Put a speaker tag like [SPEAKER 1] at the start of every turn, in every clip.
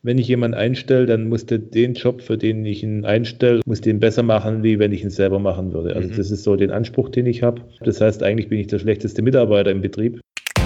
[SPEAKER 1] wenn ich jemanden einstelle, dann muss der den Job, für den ich ihn einstelle, muss den besser machen, wie wenn ich ihn selber machen würde. Also das ist so den Anspruch, den ich habe. Das heißt, eigentlich bin ich der schlechteste Mitarbeiter im Betrieb.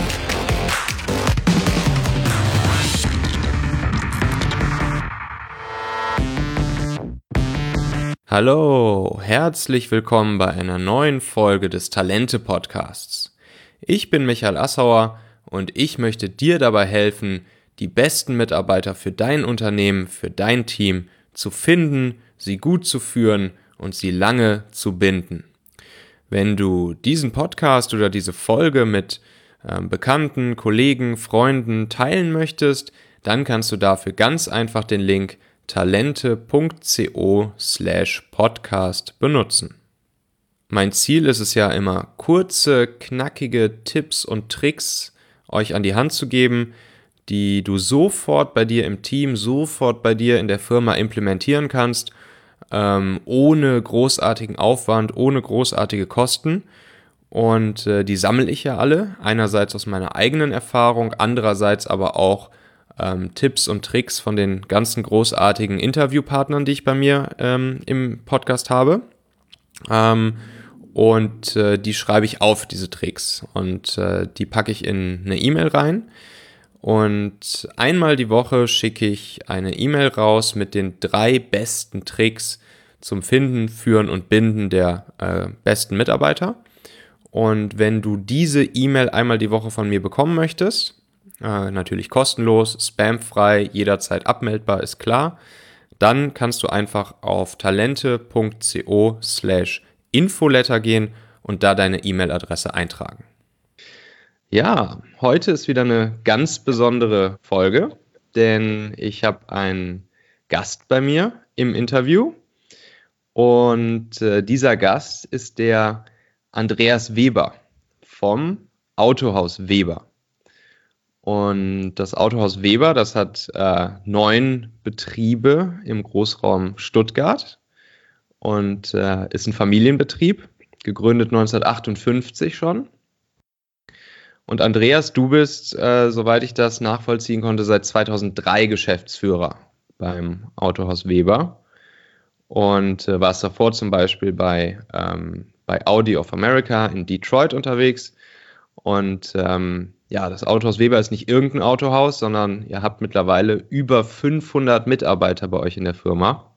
[SPEAKER 2] Hallo, herzlich willkommen bei einer neuen Folge des Talente-Podcasts. Ich bin Michael Assauer und ich möchte dir dabei helfen, die besten Mitarbeiter für dein Unternehmen, für dein Team zu finden, sie gut zu führen und sie lange zu binden. Wenn du diesen Podcast oder diese Folge mit Bekannten, Kollegen, Freunden teilen möchtest, dann kannst du dafür ganz einfach den Link talente.co/podcast benutzen. Mein Ziel ist es ja immer, kurze, knackige Tipps und Tricks euch an die Hand zu geben, die du sofort bei dir im Team, sofort bei dir in der Firma implementieren kannst, ohne großartigen Aufwand, ohne großartige Kosten. Und die sammle ich ja alle, einerseits aus meiner eigenen Erfahrung, andererseits aber auch Tipps und Tricks von den ganzen großartigen Interviewpartnern, die ich bei mir im Podcast habe. Die schreibe ich auf, diese Tricks. Und die packe ich in eine E-Mail rein. Und einmal die Woche schicke ich eine E-Mail raus mit den 3 besten Tricks zum Finden, Führen und Binden der besten Mitarbeiter. Und wenn du diese E-Mail einmal die Woche von mir bekommen möchtest, natürlich kostenlos, spamfrei, jederzeit abmeldbar, ist klar. Dann kannst du einfach auf talente.co/infoletter gehen und da deine E-Mail-Adresse eintragen. Ja, heute ist wieder eine ganz besondere Folge, denn ich habe einen Gast bei mir im Interview und dieser Gast ist der Andreas Weber vom Autohaus Weber. Und das Autohaus Weber, das hat 9 Betriebe im Großraum Stuttgart und ist ein Familienbetrieb, gegründet 1958 schon. Und Andreas, du bist, soweit ich das nachvollziehen konnte, seit 2003 Geschäftsführer beim Autohaus Weber und warst davor zum Beispiel bei Audi of America in Detroit unterwegs. Und das Autohaus Weber ist nicht irgendein Autohaus, sondern ihr habt mittlerweile über 500 Mitarbeiter bei euch in der Firma.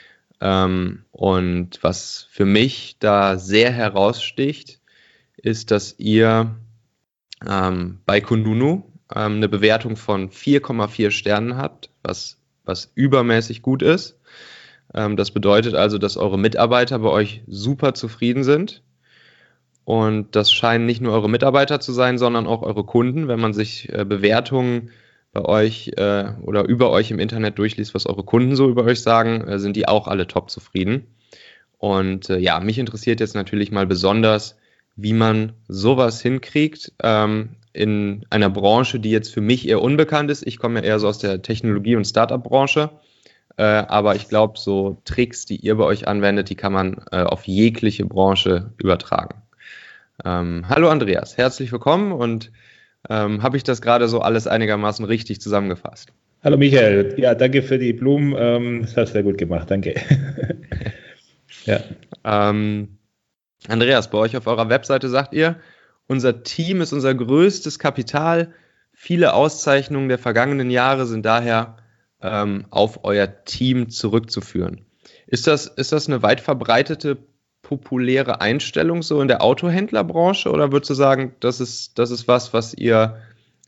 [SPEAKER 2] Und was für mich da sehr heraussticht, ist, dass ihr bei Kununu eine Bewertung von 4,4 Sternen habt, was übermäßig gut ist. Das bedeutet also, dass eure Mitarbeiter bei euch super zufrieden sind. Und das scheinen nicht nur eure Mitarbeiter zu sein, sondern auch eure Kunden. Wenn man sich Bewertungen bei euch oder über euch im Internet durchliest, was eure Kunden so über euch sagen, sind die auch alle top zufrieden. Und mich interessiert jetzt natürlich mal besonders, wie man sowas hinkriegt in einer Branche, die jetzt für mich eher unbekannt ist. Ich komme ja eher so aus der Technologie- und Startup-Branche. Aber ich glaube, so Tricks, die ihr bei euch anwendet, die kann man auf jegliche Branche übertragen. Hallo Andreas, herzlich willkommen und habe ich das gerade so alles einigermaßen richtig zusammengefasst?
[SPEAKER 1] Hallo Michael, ja, danke für die Blumen, das hast du sehr gut gemacht, danke.
[SPEAKER 2] Ja. Andreas, bei euch auf eurer Webseite sagt ihr, unser Team ist unser größtes Kapital, viele Auszeichnungen der vergangenen Jahre sind daher auf euer Team zurückzuführen. Ist das eine weit verbreitete populäre Einstellung so in der Autohändlerbranche oder würdest du sagen, das ist was ihr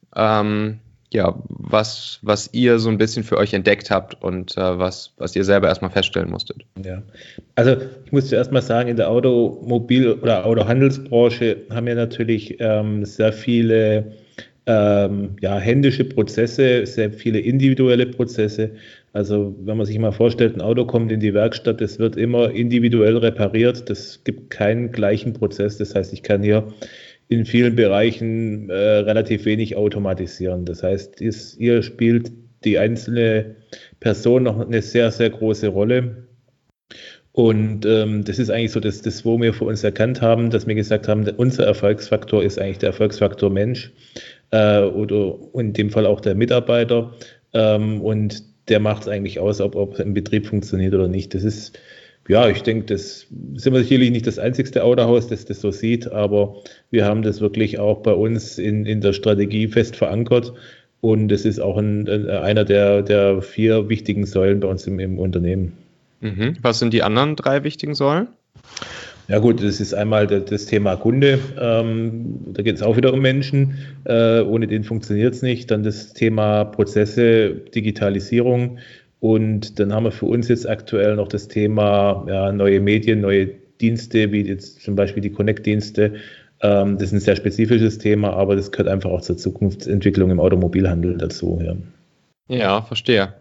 [SPEAKER 2] was ihr so ein bisschen für euch entdeckt habt und was ihr selber erstmal feststellen musstet?
[SPEAKER 1] Ja, also ich muss zuerst mal sagen, in der Automobil- oder Autohandelsbranche haben wir natürlich sehr viele händische Prozesse, sehr viele individuelle Prozesse. Also wenn man sich mal vorstellt, ein Auto kommt in die Werkstatt, das wird immer individuell repariert, das gibt keinen gleichen Prozess. Das heißt, ich kann hier in vielen Bereichen relativ wenig automatisieren. Das heißt, hier spielt die einzelne Person noch eine sehr, sehr große Rolle. Und das ist eigentlich so das, wo wir für uns erkannt haben, dass wir gesagt haben, unser Erfolgsfaktor ist eigentlich der Erfolgsfaktor Mensch oder in dem Fall auch der Mitarbeiter. Und der macht es eigentlich aus, ob es im Betrieb funktioniert oder nicht. Das ist, ja, ich denke, das sind wir sicherlich nicht das einzigste Autohaus, das das so sieht, aber wir haben das wirklich auch bei uns in der Strategie fest verankert und es ist auch einer der 4 wichtigen Säulen bei uns im Unternehmen.
[SPEAKER 2] Mhm. Was sind die anderen 3 wichtigen Säulen?
[SPEAKER 1] Ja gut, das ist einmal das Thema Kunde, da geht es auch wieder um Menschen, ohne den funktioniert es nicht. Dann das Thema Prozesse, Digitalisierung und dann haben wir für uns jetzt aktuell noch das Thema neue Medien, neue Dienste, wie jetzt zum Beispiel die Connect-Dienste. Das ist ein sehr spezifisches Thema, aber das gehört einfach auch zur Zukunftsentwicklung im Automobilhandel dazu.
[SPEAKER 2] Ja, verstehe.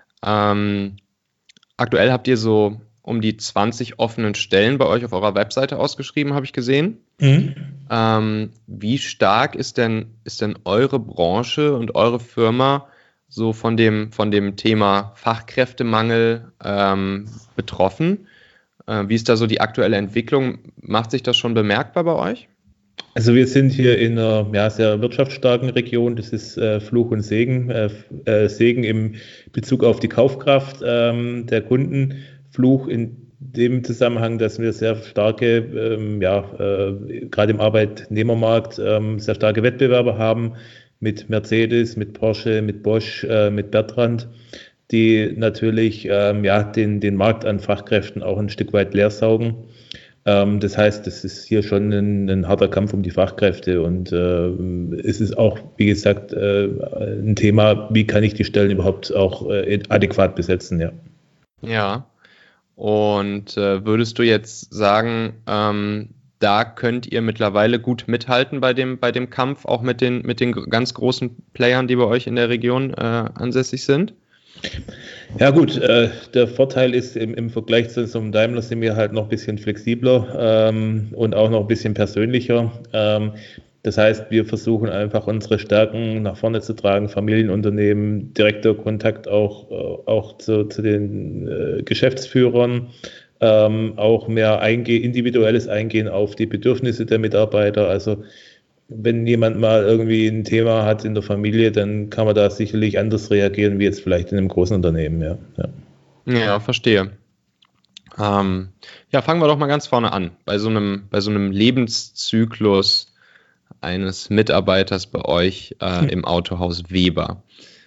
[SPEAKER 2] Aktuell habt ihr so um die 20 offenen Stellen bei euch auf eurer Webseite ausgeschrieben, habe ich gesehen. Wie stark ist denn eure Branche und eure Firma so von dem Thema Fachkräftemangel betroffen? Wie ist da so die aktuelle Entwicklung? Macht sich das schon bemerkbar bei euch?
[SPEAKER 1] Also wir sind hier in einer sehr wirtschaftsstarken Region. Das ist Fluch und Segen. Segen im Bezug auf die Kaufkraft der Kunden. Fluch in dem Zusammenhang, dass wir sehr starke, gerade im Arbeitnehmermarkt, sehr starke Wettbewerber haben mit Mercedes, mit Porsche, mit Bosch, mit Bertrandt, die natürlich den Markt an Fachkräften auch ein Stück weit leer saugen. Das heißt, das ist hier schon ein harter Kampf um die Fachkräfte und es ist auch, wie gesagt, ein Thema, wie kann ich die Stellen überhaupt auch adäquat besetzen, ja.
[SPEAKER 2] Ja, und würdest du jetzt sagen, da könnt ihr mittlerweile gut mithalten bei dem Kampf, auch mit den ganz großen Playern, die bei euch in der Region ansässig sind?
[SPEAKER 1] Ja gut, der Vorteil ist im Vergleich zu so einem Daimler sind wir halt noch ein bisschen flexibler und auch noch ein bisschen persönlicher. Das heißt, wir versuchen einfach unsere Stärken nach vorne zu tragen, Familienunternehmen, direkter Kontakt auch zu den Geschäftsführern, auch mehr individuelles Eingehen auf die Bedürfnisse der Mitarbeiter. Also wenn jemand mal irgendwie ein Thema hat in der Familie, dann kann man da sicherlich anders reagieren, wie jetzt vielleicht in einem großen Unternehmen.
[SPEAKER 2] Ja, verstehe. Fangen wir doch mal ganz vorne an. Bei so einem Lebenszyklus eines Mitarbeiters bei euch im Autohaus Weber.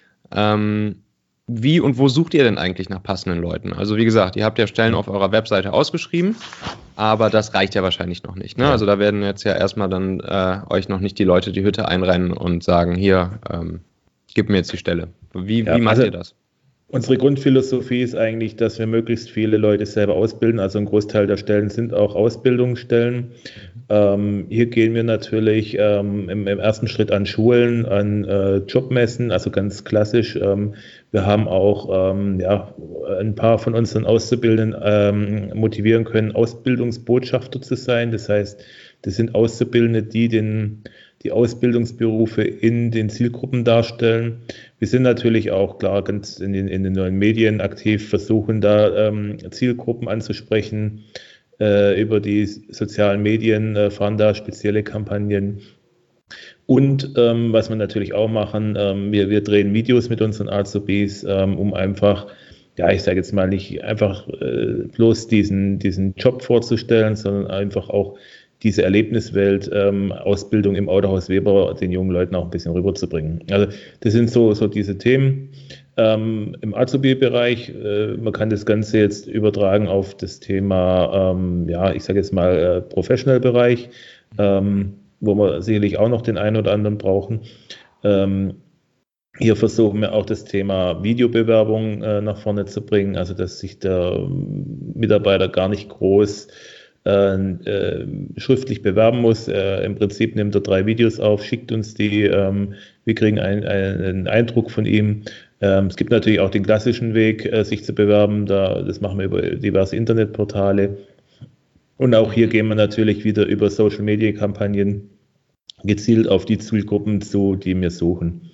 [SPEAKER 2] Wie und wo sucht ihr denn eigentlich nach passenden Leuten? Also wie gesagt, ihr habt ja Stellen auf eurer Webseite ausgeschrieben, aber das reicht ja wahrscheinlich noch nicht. Ne? Ja. Also da werden jetzt ja erstmal dann euch noch nicht die Leute die Hütte einrennen und sagen, hier, gib mir jetzt die Stelle. Wie macht ihr das?
[SPEAKER 1] Unsere Grundphilosophie ist eigentlich, dass wir möglichst viele Leute selber ausbilden. Also ein Großteil der Stellen sind auch Ausbildungsstellen. Hier gehen wir natürlich im ersten Schritt an Schulen, an Jobmessen, also ganz klassisch. Wir haben auch ein paar von unseren Auszubildenden motivieren können, Ausbildungsbotschafter zu sein. Das heißt, das sind Auszubildende, die Ausbildungsberufe in den Zielgruppen darstellen. Wir sind natürlich auch klar ganz in den neuen Medien aktiv, versuchen da Zielgruppen anzusprechen. Über die sozialen Medien fahren da spezielle Kampagnen. Und was wir natürlich auch machen, wir drehen Videos mit unseren Azubis, um einfach, ich sage jetzt mal nicht einfach bloß diesen Job vorzustellen, sondern einfach auch diese Erlebniswelt, Ausbildung im Autohaus Weber den jungen Leuten auch ein bisschen rüberzubringen. Also das sind so diese Themen. Im Azubi-Bereich, man kann das Ganze jetzt übertragen auf das Thema, ich sage jetzt mal Professional-Bereich, wo wir sicherlich auch noch den einen oder anderen brauchen. Hier versuchen wir auch das Thema Videobewerbung nach vorne zu bringen, also dass sich der Mitarbeiter gar nicht groß schriftlich bewerben muss. Im Prinzip nimmt er 3 Videos auf, schickt uns die, wir kriegen einen Eindruck von ihm. Es gibt natürlich auch den klassischen Weg, sich zu bewerben, das machen wir über diverse Internetportale. Und auch hier gehen wir natürlich wieder über Social-Media-Kampagnen gezielt auf die Zielgruppen zu, die wir suchen.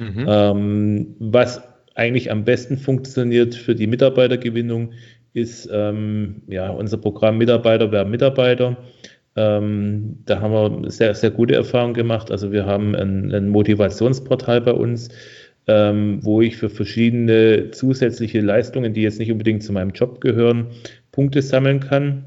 [SPEAKER 1] Was eigentlich am besten funktioniert für die Mitarbeitergewinnung, ist unser Programm Mitarbeiter werben Mitarbeiter. Da haben wir sehr, sehr gute Erfahrungen gemacht. Also wir haben ein Motivationsportal bei uns, wo ich für verschiedene zusätzliche Leistungen, die jetzt nicht unbedingt zu meinem Job gehören, Punkte sammeln kann.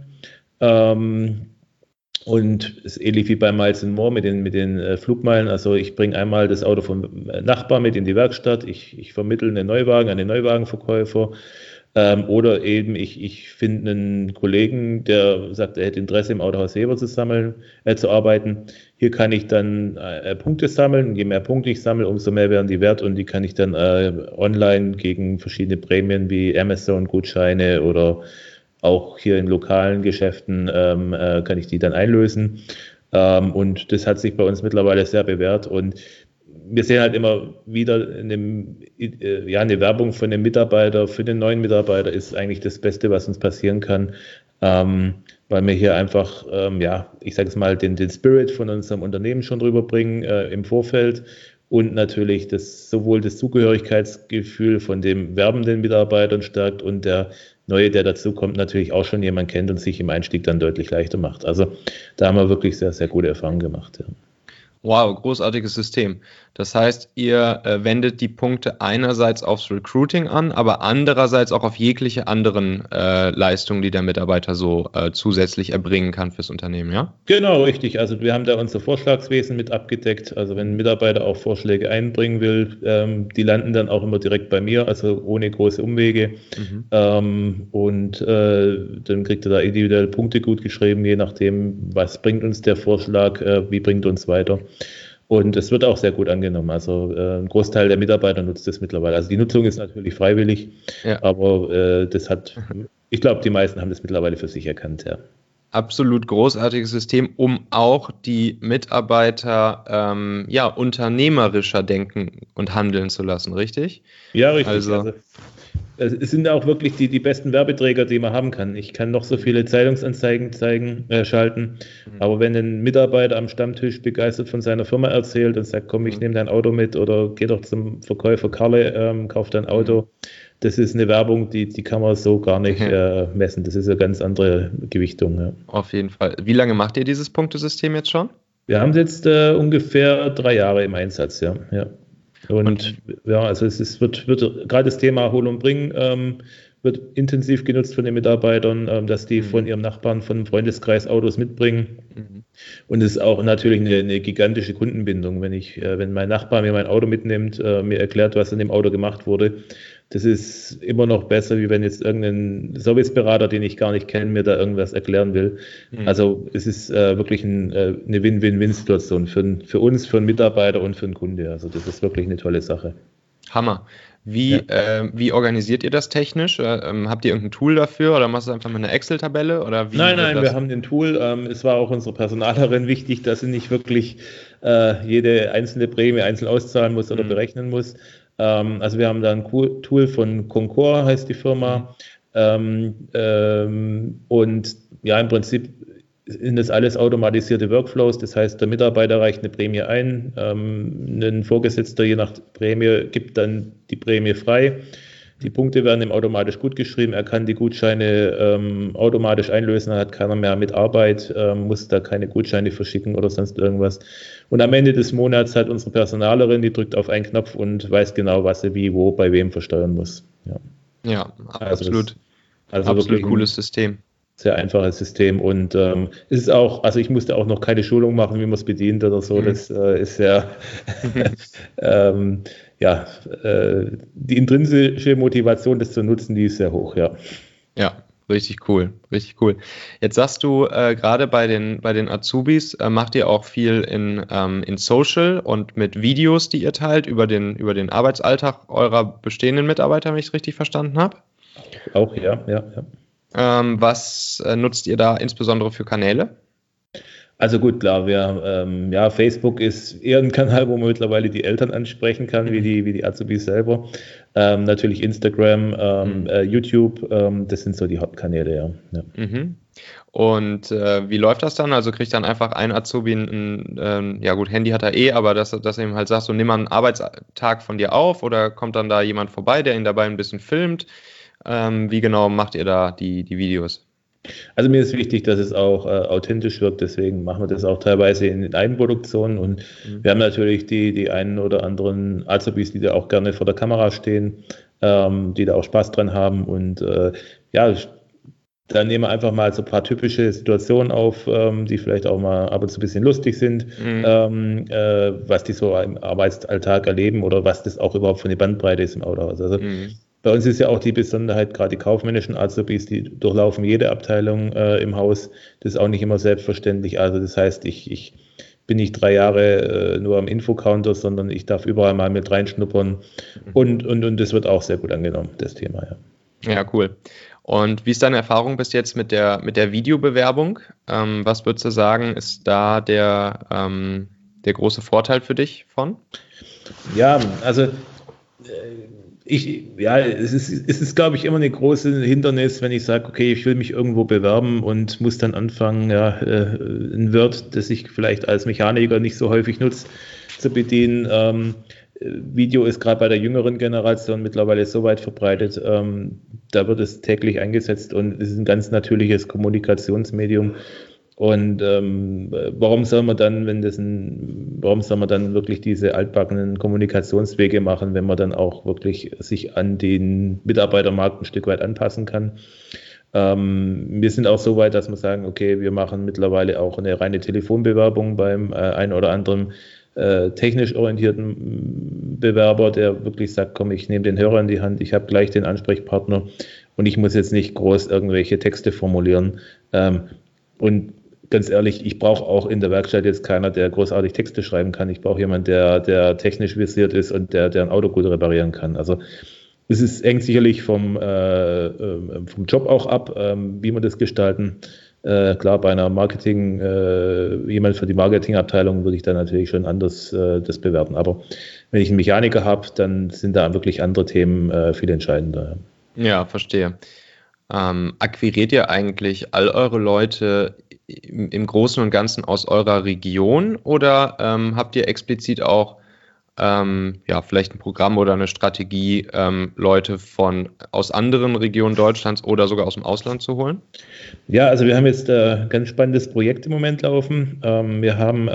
[SPEAKER 1] Und es ist ähnlich wie bei Miles & More mit den Flugmeilen. Also ich bringe einmal das Auto vom Nachbar mit in die Werkstatt, ich vermittle einen Neuwagen an den Neuwagenverkäufer. Oder eben ich finde einen Kollegen, der sagt, er hätte Interesse im Autohaus Heber zu arbeiten. Hier kann ich dann Punkte sammeln. Je mehr Punkte ich sammle, umso mehr werden die wert und die kann ich dann online gegen verschiedene Prämien wie Amazon-Gutscheine oder auch hier in lokalen Geschäften kann ich die dann einlösen. Und das hat sich bei uns mittlerweile sehr bewährt. Und wir sehen halt immer wieder eine Werbung von dem Mitarbeiter, für den neuen Mitarbeiter ist eigentlich das Beste, was uns passieren kann, weil wir hier einfach, ich sage es mal, den Spirit von unserem Unternehmen schon rüberbringen im Vorfeld und natürlich sowohl das Zugehörigkeitsgefühl von dem werbenden Mitarbeitern stärkt und der Neue, der dazukommt, natürlich auch schon jemand kennt und sich im Einstieg dann deutlich leichter macht. Also da haben wir wirklich sehr, sehr gute Erfahrungen gemacht. Ja.
[SPEAKER 2] Wow, großartiges System. Das heißt, ihr wendet die Punkte einerseits aufs Recruiting an, aber andererseits auch auf jegliche anderen Leistungen, die der Mitarbeiter so zusätzlich erbringen kann fürs Unternehmen, ja?
[SPEAKER 1] Genau, richtig. Also wir haben da unser Vorschlagswesen mit abgedeckt. Also wenn ein Mitarbeiter auch Vorschläge einbringen will, die landen dann auch immer direkt bei mir, also ohne große Umwege. Und dann kriegt er da individuell Punkte gut geschrieben, je nachdem, was bringt uns der Vorschlag, wie bringt uns weiter. Und es wird auch sehr gut angenommen. Also ein Großteil der Mitarbeiter nutzt das mittlerweile. Also die Nutzung ist natürlich freiwillig, ja. Aber ich glaube, die meisten haben das mittlerweile für sich erkannt. Ja.
[SPEAKER 2] Absolut großartiges System, um auch die Mitarbeiter unternehmerischer denken und handeln zu lassen, richtig?
[SPEAKER 1] Ja, richtig. Also es sind auch wirklich die besten Werbeträger, die man haben kann. Ich kann noch so viele Zeitungsanzeigen schalten, aber wenn ein Mitarbeiter am Stammtisch begeistert von seiner Firma erzählt und sagt, komm, ich nehme dein Auto mit oder geh doch zum Verkäufer Karle, kauf dein Auto, das ist eine Werbung, die kann man so gar nicht messen. Das ist eine ganz andere Gewichtung. Ja.
[SPEAKER 2] Auf jeden Fall. Wie lange macht ihr dieses Punktesystem jetzt schon?
[SPEAKER 1] Wir haben es jetzt ungefähr 3 Jahre im Einsatz, ja. Und ja, also es wird gerade das Thema Hol und Bring wird intensiv genutzt von den Mitarbeitern, dass die von ihrem Nachbarn, von einem Freundeskreis Autos mitbringen. Und es ist auch natürlich eine gigantische Kundenbindung, wenn mein Nachbar mir mein Auto mitnimmt, mir erklärt, was in dem Auto gemacht wurde. Das ist immer noch besser, wie wenn jetzt irgendein Serviceberater, den ich gar nicht kenne, mir da irgendwas erklären will. Also es ist wirklich eine Win-Win-Win-Situation für uns, für einen Mitarbeiter und für einen Kunde. Also das ist wirklich eine tolle Sache.
[SPEAKER 2] Hammer. Wie organisiert ihr das technisch? Habt ihr irgendein Tool dafür oder machst du einfach mal eine Excel-Tabelle? Oder
[SPEAKER 1] Nein, wir haben ein Tool. Es war auch unserer Personalerin wichtig, dass sie nicht wirklich jede einzelne Prämie einzeln auszahlen muss oder berechnen muss. Also wir haben da ein Tool von Concor, heißt die Firma. Und ja, im Prinzip sind das alles automatisierte Workflows. Das heißt, der Mitarbeiter reicht eine Prämie ein, ein Vorgesetzter je nach Prämie gibt dann die Prämie frei. Die Punkte werden ihm automatisch gut geschrieben. Er kann die Gutscheine automatisch einlösen. Er hat keiner mehr mit Arbeit, muss da keine Gutscheine verschicken oder sonst irgendwas. Und am Ende des Monats hat unsere Personalerin, die drückt auf einen Knopf und weiß genau, was sie wie, wo, bei wem versteuern muss.
[SPEAKER 2] Ja, absolut. Also absolut cooles System.
[SPEAKER 1] Sehr einfaches System und es ist auch, also ich musste auch noch keine Schulung machen, wie man es bedient oder so. Das ist ja die intrinsische Motivation, das zu nutzen, die ist sehr hoch, ja.
[SPEAKER 2] Ja, richtig cool, richtig cool. Jetzt sagst du, gerade bei den Azubis macht ihr auch viel in Social und mit Videos, die ihr teilt über den Arbeitsalltag eurer bestehenden Mitarbeiter, wenn ich es richtig verstanden habe?
[SPEAKER 1] Auch, ja.
[SPEAKER 2] Was nutzt ihr da insbesondere für Kanäle?
[SPEAKER 1] Also gut, klar, Facebook ist eher ein Kanal, wo man mittlerweile die Eltern ansprechen kann, wie die Azubis selber. Natürlich Instagram, YouTube, das sind so die Hauptkanäle, ja.
[SPEAKER 2] Und wie läuft das dann? Also kriegt dann einfach ein Azubi Handy hat er aber dass er ihm halt sagt, so nimm mal einen Arbeitstag von dir auf oder kommt dann da jemand vorbei, der ihn dabei ein bisschen filmt? Wie genau macht ihr da die Videos?
[SPEAKER 1] Also mir ist wichtig, dass es auch authentisch wirkt, deswegen machen wir das auch teilweise in Eigenproduktionen und wir haben natürlich die einen oder anderen Azubis, die da auch gerne vor der Kamera stehen, die da auch Spaß dran haben und ja, dann nehmen wir einfach mal so ein paar typische Situationen auf, die vielleicht auch mal ab und zu ein bisschen lustig sind, was die so im Arbeitsalltag erleben oder was das auch überhaupt für eine Bandbreite ist im Autohaus. Also bei uns ist ja auch die Besonderheit, gerade die kaufmännischen Azubis, die durchlaufen jede Abteilung im Haus. Das ist auch nicht immer selbstverständlich. Also das heißt, ich bin nicht 3 Jahre nur am Infocounter, sondern ich darf überall mal mit reinschnuppern. Und das wird auch sehr gut angenommen, das Thema,
[SPEAKER 2] ja. Ja, cool. Und wie ist deine Erfahrung bis jetzt mit der Videobewerbung? Was würdest du sagen, ist da der große Vorteil für dich von?
[SPEAKER 1] Ja, also es ist, glaube ich, immer eine große Hindernis, wenn ich sage, okay, ich will mich irgendwo bewerben und muss dann anfangen, ein Word, das ich vielleicht als Mechaniker nicht so häufig nutze, zu bedienen. Video ist gerade bei der jüngeren Generation mittlerweile so weit verbreitet, da wird es täglich eingesetzt und es ist ein ganz natürliches Kommunikationsmedium. Und warum soll man dann wirklich diese altbackenen Kommunikationswege machen, wenn man dann auch wirklich sich an den Mitarbeitermarkt ein Stück weit anpassen kann? Wir sind auch so weit, dass wir sagen, okay, wir machen mittlerweile auch eine reine Telefonbewerbung beim einen oder anderen technisch orientierten Bewerber, der wirklich sagt, komm, ich nehme den Hörer in die Hand, ich habe gleich den Ansprechpartner und ich muss jetzt nicht groß irgendwelche Texte formulieren. Und ganz ehrlich, ich brauche auch in der Werkstatt jetzt keiner, der großartig Texte schreiben kann. Ich brauche jemanden, der technisch versiert ist und der ein Auto gut reparieren kann. Also es hängt sicherlich vom Job auch ab, wie wir das gestalten. Klar, bei einer jemand für die Marketingabteilung würde ich da natürlich schon anders das bewerten. Aber wenn ich einen Mechaniker habe, dann sind da wirklich andere Themen viel entscheidender.
[SPEAKER 2] Ja, verstehe. Akquiriert ihr eigentlich all eure Leute im Großen und Ganzen aus eurer Region oder habt ihr explizit auch vielleicht ein Programm oder eine Strategie, Leute aus anderen Regionen Deutschlands oder sogar aus dem Ausland zu holen?
[SPEAKER 1] Ja, also wir haben jetzt ein ganz spannendes Projekt im Moment laufen. Wir haben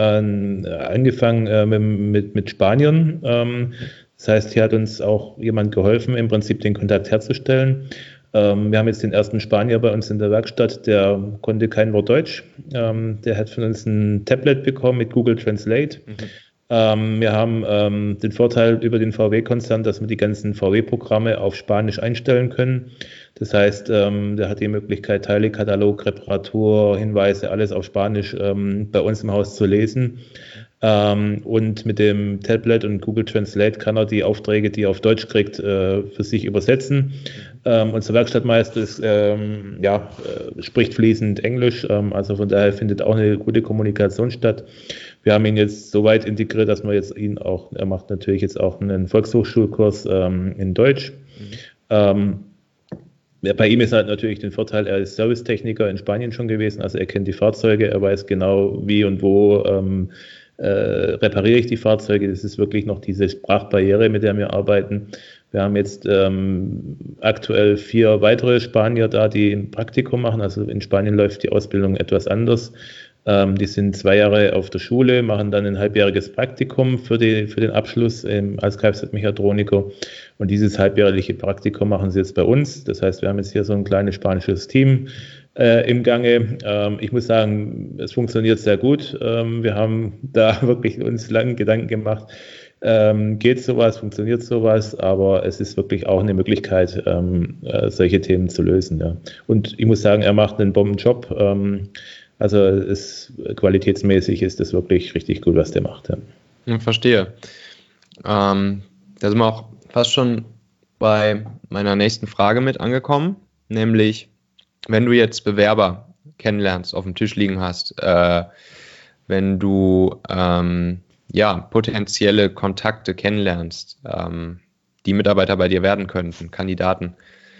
[SPEAKER 1] angefangen mit Spaniern. Das heißt, hier hat uns auch jemand geholfen, im Prinzip den Kontakt herzustellen. Wir haben jetzt den ersten Spanier bei uns in der Werkstatt, der konnte kein Wort Deutsch. Der hat von uns ein Tablet bekommen mit Google Translate. Wir haben den Vorteil über den VW-Konzern, dass wir die ganzen VW-Programme auf Spanisch einstellen können. Das heißt, der hat die Möglichkeit, Teilekatalog, Reparatur, Hinweise, alles auf Spanisch bei uns im Haus zu lesen. Und mit dem Tablet und Google Translate kann er die Aufträge, die er auf Deutsch kriegt, für sich übersetzen. Unser Werkstattmeister spricht fließend Englisch, also von daher findet auch eine gute Kommunikation statt. Wir haben ihn jetzt so weit integriert, dass wir jetzt er macht natürlich jetzt auch einen Volkshochschulkurs in Deutsch. Bei ihm ist halt natürlich den Vorteil, er ist Servicetechniker in Spanien schon gewesen, also er kennt die Fahrzeuge, er weiß genau wie und wo repariere ich die Fahrzeuge. Das ist wirklich noch diese Sprachbarriere, mit der wir arbeiten. Wir haben jetzt aktuell 4 weitere Spanier da, die ein Praktikum machen. Also in Spanien läuft die Ausbildung etwas anders. Die sind 2 Jahre auf der Schule, machen dann ein halbjähriges Praktikum für den Abschluss als Kfz-Mechatroniker. Und dieses halbjährliche Praktikum machen sie jetzt bei uns. Das heißt, wir haben jetzt hier so ein kleines spanisches Team im Gange. Ich muss sagen, es funktioniert sehr gut. Wir haben da wirklich uns lange Gedanken gemacht. Geht sowas, funktioniert sowas, aber es ist wirklich auch eine Möglichkeit, solche Themen zu lösen. Ja. Und ich muss sagen, er macht einen Bombenjob. Also qualitätsmäßig ist das wirklich richtig gut, was der macht. Ja.
[SPEAKER 2] Verstehe. Da sind wir auch fast schon bei meiner nächsten Frage mit angekommen, nämlich, wenn du jetzt Bewerber kennenlernst, auf dem Tisch liegen hast, wenn du potenzielle Kontakte kennenlernst, die Mitarbeiter bei dir werden könnten, Kandidaten,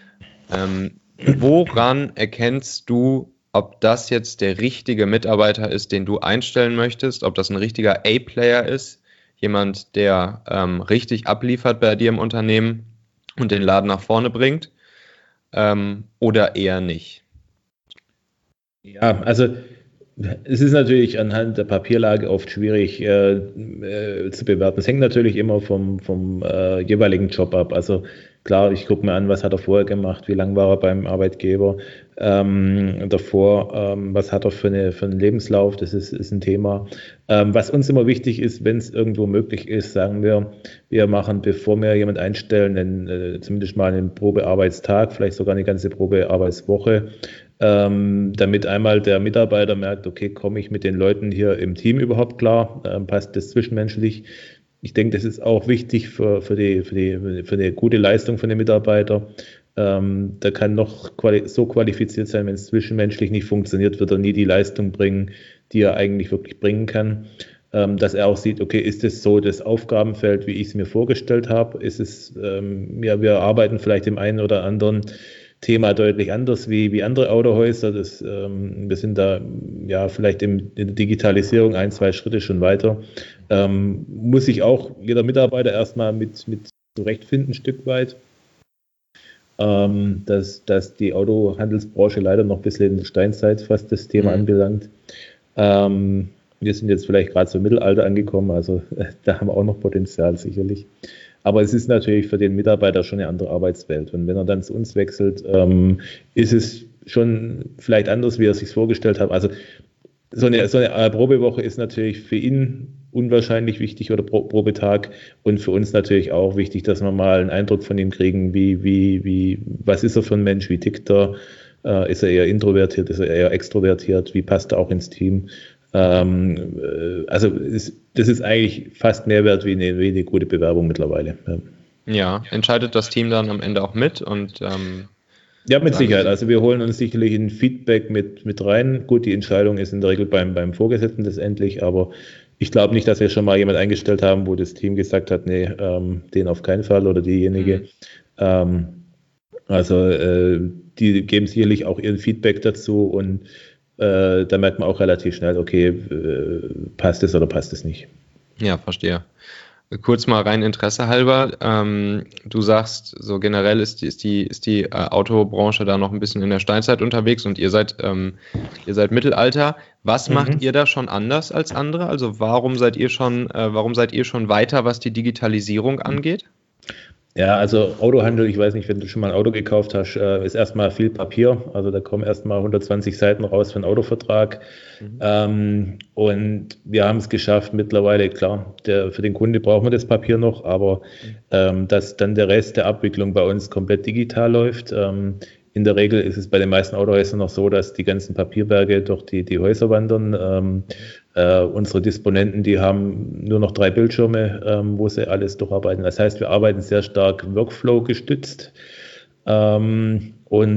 [SPEAKER 2] woran erkennst du, ob das jetzt der richtige Mitarbeiter ist, den du einstellen möchtest, ob das ein richtiger A-Player ist, jemand, der richtig abliefert bei dir im Unternehmen und den Laden nach vorne bringt, oder eher nicht?
[SPEAKER 1] Ja, also es ist natürlich anhand der Papierlage oft schwierig zu bewerten. Es hängt natürlich immer vom jeweiligen Job ab. Also klar, ich gucke mir an, was hat er vorher gemacht, wie lange war er beim Arbeitgeber davor, was hat er für einen Lebenslauf, das ist ein Thema. Was uns immer wichtig ist, wenn es irgendwo möglich ist, sagen wir machen, bevor wir jemand einstellen, zumindest mal einen Probearbeitstag, vielleicht sogar eine ganze Probearbeitswoche, damit einmal der Mitarbeiter merkt, okay, komme ich mit den Leuten hier im Team überhaupt klar, passt das zwischenmenschlich. Ich denke, das ist auch wichtig für eine gute Leistung von den Mitarbeitern. Der kann noch so qualifiziert sein, wenn es zwischenmenschlich nicht funktioniert, wird er nie die Leistung bringen, die er eigentlich wirklich bringen kann. Dass er auch sieht, okay, ist es so das Aufgabenfeld, wie ich es mir vorgestellt habe? Ist es, ja, wir arbeiten vielleicht im einen oder anderen Thema deutlich anders wie andere Autohäuser. Wir sind da ja vielleicht in der Digitalisierung 1, 2 Schritte schon weiter. Muss sich auch jeder Mitarbeiter erstmal mit zurechtfinden, ein Stück weit. Dass die Autohandelsbranche leider noch ein bisschen in der Steinzeit, was das Thema anbelangt. Wir sind jetzt vielleicht gerade so im Mittelalter angekommen, also da haben wir auch noch Potenzial sicherlich. Aber es ist natürlich für den Mitarbeiter schon eine andere Arbeitswelt. Und wenn er dann zu uns wechselt, ist es schon vielleicht anders, wie er sich vorgestellt hat. Also so eine Probewoche ist natürlich für ihn unwahrscheinlich wichtig oder Probetag und für uns natürlich auch wichtig, dass wir mal einen Eindruck von ihm kriegen, was ist er für ein Mensch, wie tickt er, ist er eher introvertiert, ist er eher extrovertiert, wie passt er auch ins Team. Also das ist eigentlich fast mehr wert wie eine gute Bewerbung mittlerweile.
[SPEAKER 2] Ja, entscheidet das Team dann am Ende auch mit und
[SPEAKER 1] ja, mit Sicherheit. Also wir holen uns sicherlich ein Feedback mit rein. Gut, die Entscheidung ist in der Regel beim Vorgesetzten letztendlich, aber ich glaube nicht, dass wir schon mal jemanden eingestellt haben, wo das Team gesagt hat, nee, den auf keinen Fall oder diejenige. Die geben sicherlich auch ihren Feedback dazu und da merkt man auch relativ schnell, okay, passt es oder passt es nicht.
[SPEAKER 2] Ja, verstehe. Kurz mal rein Interesse halber. Du sagst, so generell ist die Autobranche da noch ein bisschen in der Steinzeit unterwegs und ihr seid Mittelalter. Was macht ihr da schon anders als andere? Also warum seid ihr schon weiter, was die Digitalisierung angeht?
[SPEAKER 1] Ja, also Autohandel, ich weiß nicht, wenn du schon mal ein Auto gekauft hast, ist erstmal viel Papier. Also da kommen erstmal 120 Seiten raus für einen Autovertrag. Und wir haben es geschafft mittlerweile, klar, für den Kunde brauchen wir das Papier noch, aber dass dann der Rest der Abwicklung bei uns komplett digital läuft. In der Regel ist es bei den meisten Autohäusern noch so, dass die ganzen Papierberge durch die Häuser wandern. Unsere Disponenten, die haben nur noch 3 Bildschirme, wo sie alles durcharbeiten. Das heißt, wir arbeiten sehr stark Workflow gestützt sind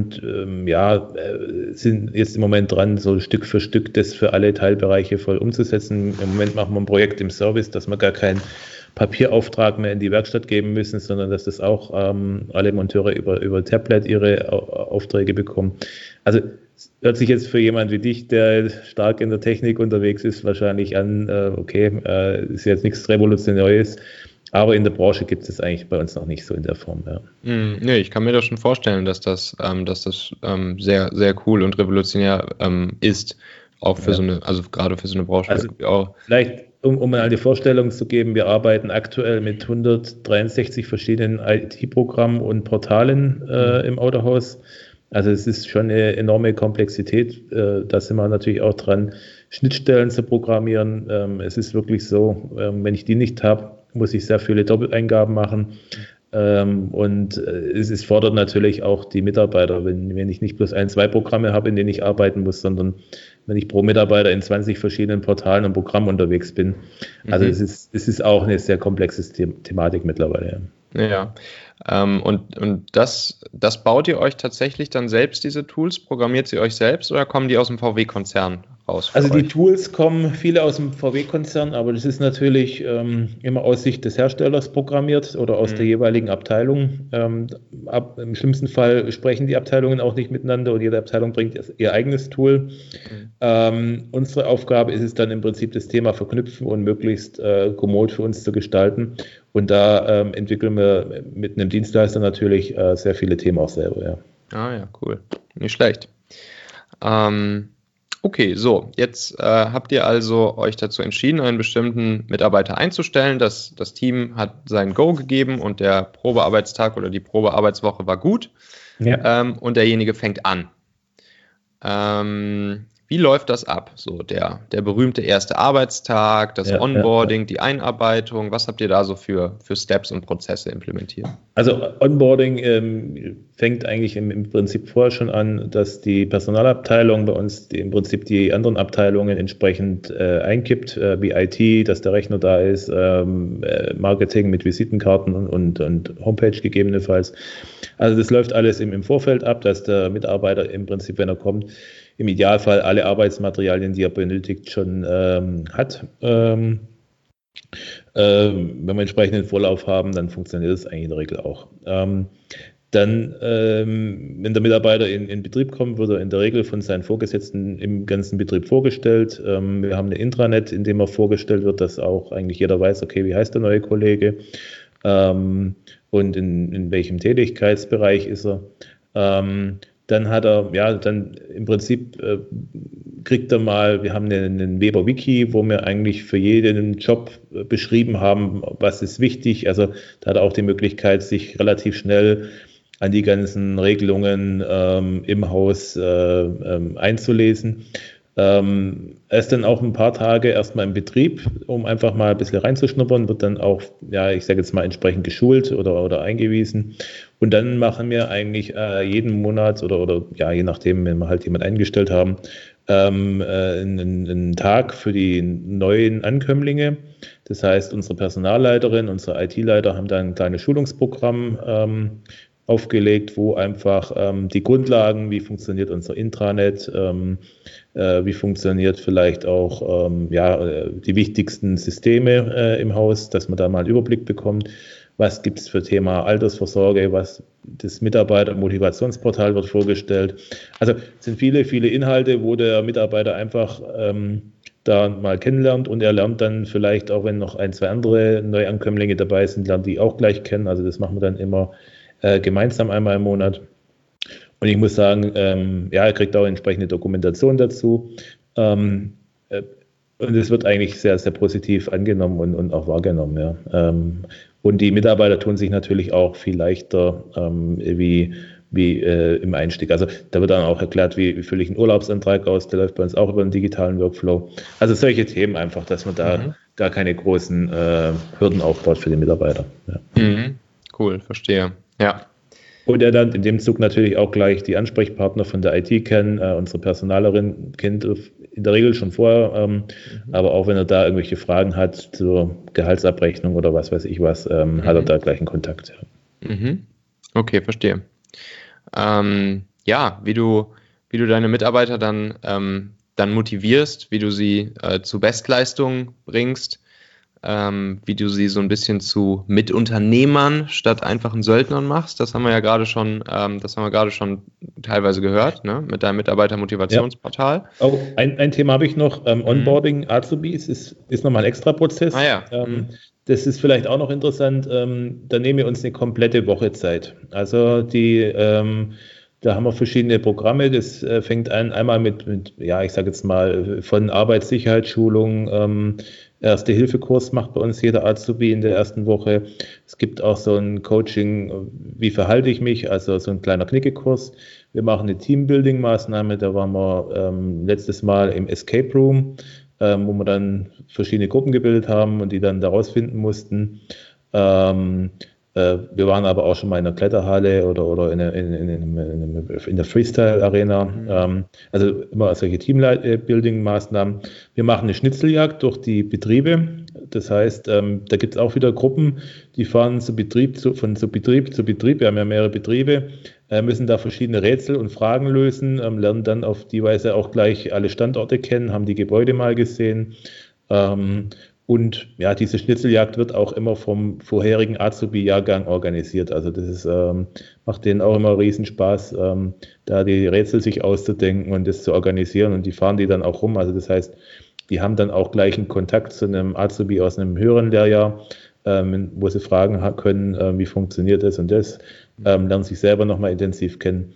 [SPEAKER 1] jetzt im Moment dran, so Stück für Stück das für alle Teilbereiche voll umzusetzen. Im Moment machen wir ein Projekt im Service, dass wir gar keinen Papierauftrag mehr in die Werkstatt geben müssen, sondern dass das auch alle Monteure über Tablet ihre Aufträge bekommen. Also hört sich jetzt für jemand wie dich, der stark in der Technik unterwegs ist, wahrscheinlich an, ist jetzt nichts Revolutionäres, aber in der Branche gibt es eigentlich bei uns noch nicht so in der Form. Ja.
[SPEAKER 2] Nee, ich kann mir das schon vorstellen, dass das sehr, sehr cool und revolutionär ist, auch für gerade für so eine Branche.
[SPEAKER 1] Also vielleicht, um mal die Vorstellung zu geben, wir arbeiten aktuell mit 163 verschiedenen IT-Programmen und Portalen im Autohaus. Also es ist schon eine enorme Komplexität. Da sind wir natürlich auch dran, Schnittstellen zu programmieren. Es ist wirklich so, wenn ich die nicht habe, muss ich sehr viele Doppeleingaben machen. Es fordert natürlich auch die Mitarbeiter, wenn ich nicht bloß 1, 2 Programme habe, in denen ich arbeiten muss, sondern wenn ich pro Mitarbeiter in 20 verschiedenen Portalen und Programmen unterwegs bin. Also es ist auch eine sehr komplexe Thematik mittlerweile.
[SPEAKER 2] Ja. Und das baut ihr euch tatsächlich dann selbst, diese Tools? Programmiert sie euch selbst oder kommen die aus dem VW-Konzern raus?
[SPEAKER 1] Also die Tools kommen viele aus dem VW-Konzern, aber das ist natürlich immer aus Sicht des Herstellers programmiert oder aus der jeweiligen Abteilung. Im schlimmsten Fall sprechen die Abteilungen auch nicht miteinander und jede Abteilung bringt ihr eigenes Tool. Unsere Aufgabe ist es dann im Prinzip, das Thema verknüpfen und möglichst kommod für uns zu gestalten. Und da entwickeln wir mit einem Dienstleister natürlich sehr viele Themen auch selber. Ja.
[SPEAKER 2] Ah ja, cool. Nicht schlecht. Okay, so, jetzt habt ihr also euch dazu entschieden, einen bestimmten Mitarbeiter einzustellen. Das Team hat sein Go gegeben und der Probearbeitstag oder die Probearbeitswoche war gut.
[SPEAKER 1] Ja.
[SPEAKER 2] Und derjenige fängt an. Wie läuft das ab? So der berühmte erste Arbeitstag, das Onboarding, die Einarbeitung. Was habt ihr da so für Steps und Prozesse implementiert?
[SPEAKER 1] Also Onboarding fängt eigentlich im Prinzip vorher schon an, dass die Personalabteilung bei uns im Prinzip die anderen Abteilungen entsprechend einkippt, wie IT, dass der Rechner da ist, Marketing mit Visitenkarten und Homepage gegebenenfalls. Also das läuft alles im Vorfeld ab, dass der Mitarbeiter im Prinzip, wenn er kommt, im Idealfall alle Arbeitsmaterialien, die er benötigt, schon hat. Wenn wir entsprechenden Vorlauf haben, dann funktioniert das eigentlich in der Regel auch. Dann, wenn der Mitarbeiter in Betrieb kommt, wird er in der Regel von seinen Vorgesetzten im ganzen Betrieb vorgestellt. Wir haben eine Intranet, in dem er vorgestellt wird, dass auch eigentlich jeder weiß, okay, wie heißt der neue Kollege und in welchem Tätigkeitsbereich ist er. Dann hat er, dann im Prinzip kriegt er mal, wir haben einen Weber-Wiki, wo wir eigentlich für jeden Job beschrieben haben, was ist wichtig. Also da hat er auch die Möglichkeit, sich relativ schnell an die ganzen Regelungen im Haus einzulesen. Er ist dann auch ein paar Tage erstmal im Betrieb, um einfach mal ein bisschen reinzuschnuppern, wird dann auch, ich sage jetzt mal, entsprechend geschult oder eingewiesen. Und dann machen wir eigentlich jeden Monat oder je nachdem, wenn wir halt jemanden eingestellt haben, einen Tag für die neuen Ankömmlinge. Das heißt, unsere Personalleiterin, unsere IT-Leiter haben da ein kleines Schulungsprogramm aufgelegt, wo einfach die Grundlagen, wie funktioniert unser Intranet, wie funktioniert vielleicht auch die wichtigsten Systeme im Haus, dass man da mal einen Überblick bekommt. Was gibt es für Thema Altersvorsorge, das Mitarbeiter-Motivationsportal wird vorgestellt. Also es sind viele, viele Inhalte, wo der Mitarbeiter einfach da mal kennenlernt und er lernt dann vielleicht auch, wenn noch ein, zwei andere Neuankömmlinge dabei sind, lernt die auch gleich kennen. Also das machen wir dann immer gemeinsam einmal im Monat. Und ich muss sagen, er kriegt auch entsprechende Dokumentation dazu. Und es wird eigentlich sehr, sehr positiv angenommen und auch wahrgenommen. Ja. Und die Mitarbeiter tun sich natürlich auch viel leichter wie im Einstieg. Also da wird dann auch erklärt, wie fülle ich einen Urlaubsantrag aus, der läuft bei uns auch über einen digitalen Workflow. Also solche Themen einfach, dass man da gar keine großen Hürden aufbaut für die Mitarbeiter. Ja.
[SPEAKER 2] Mhm. Cool, verstehe. Ja.
[SPEAKER 1] Und er dann in dem Zug natürlich auch gleich die Ansprechpartner von der IT kennen. Unsere Personalerin kennt in der Regel schon vorher, aber auch wenn er da irgendwelche Fragen hat zur Gehaltsabrechnung oder was weiß ich was, hat er da gleich einen Kontakt.
[SPEAKER 2] Ja. Okay, verstehe. Wie du deine Mitarbeiter dann motivierst, wie du sie zu Bestleistungen bringst, wie du sie so ein bisschen zu Mitunternehmern statt einfachen Söldnern machst. Das haben wir ja gerade schon, teilweise gehört, ne? Mit deinem Mitarbeiter-Motivationsportal.
[SPEAKER 1] Ja. Oh, ein Thema habe ich noch. Onboarding Azubis ist nochmal ein extra Prozess. Das ist vielleicht auch noch interessant. Da nehmen wir uns eine komplette Woche Zeit. Also da haben wir verschiedene Programme. Das fängt an einmal mit ich sage jetzt mal, von Arbeitssicherheitsschulung, Erste-Hilfe-Kurs macht bei uns jeder Azubi in der ersten Woche. Es gibt auch so ein Coaching, wie verhalte ich mich, also so ein kleiner Knickekurs. Wir machen eine Teambuilding-Maßnahme, da waren wir letztes Mal im Escape Room, wo wir dann verschiedene Gruppen gebildet haben und die dann da rausfinden mussten. Wir waren aber auch schon mal in der Kletterhalle oder in der Freestyle-Arena. Also immer solche Teambuilding-Maßnahmen. Wir machen eine Schnitzeljagd durch die Betriebe. Das heißt, da gibt es auch wieder Gruppen, die fahren von Betrieb zu Betrieb. Wir haben ja mehrere Betriebe, müssen da verschiedene Rätsel und Fragen lösen, lernen dann auf die Weise auch gleich alle Standorte kennen, haben die Gebäude mal gesehen. Und diese Schnitzeljagd wird auch immer vom vorherigen Azubi-Jahrgang organisiert. Also das ist, macht denen auch immer Riesenspaß, da die Rätsel sich auszudenken und das zu organisieren. Und die fahren die dann auch rum. Also das heißt, die haben dann auch gleich einen Kontakt zu einem Azubi aus einem höheren Lehrjahr, wo sie fragen können, wie funktioniert das und das, lernen sich selber nochmal intensiv kennen.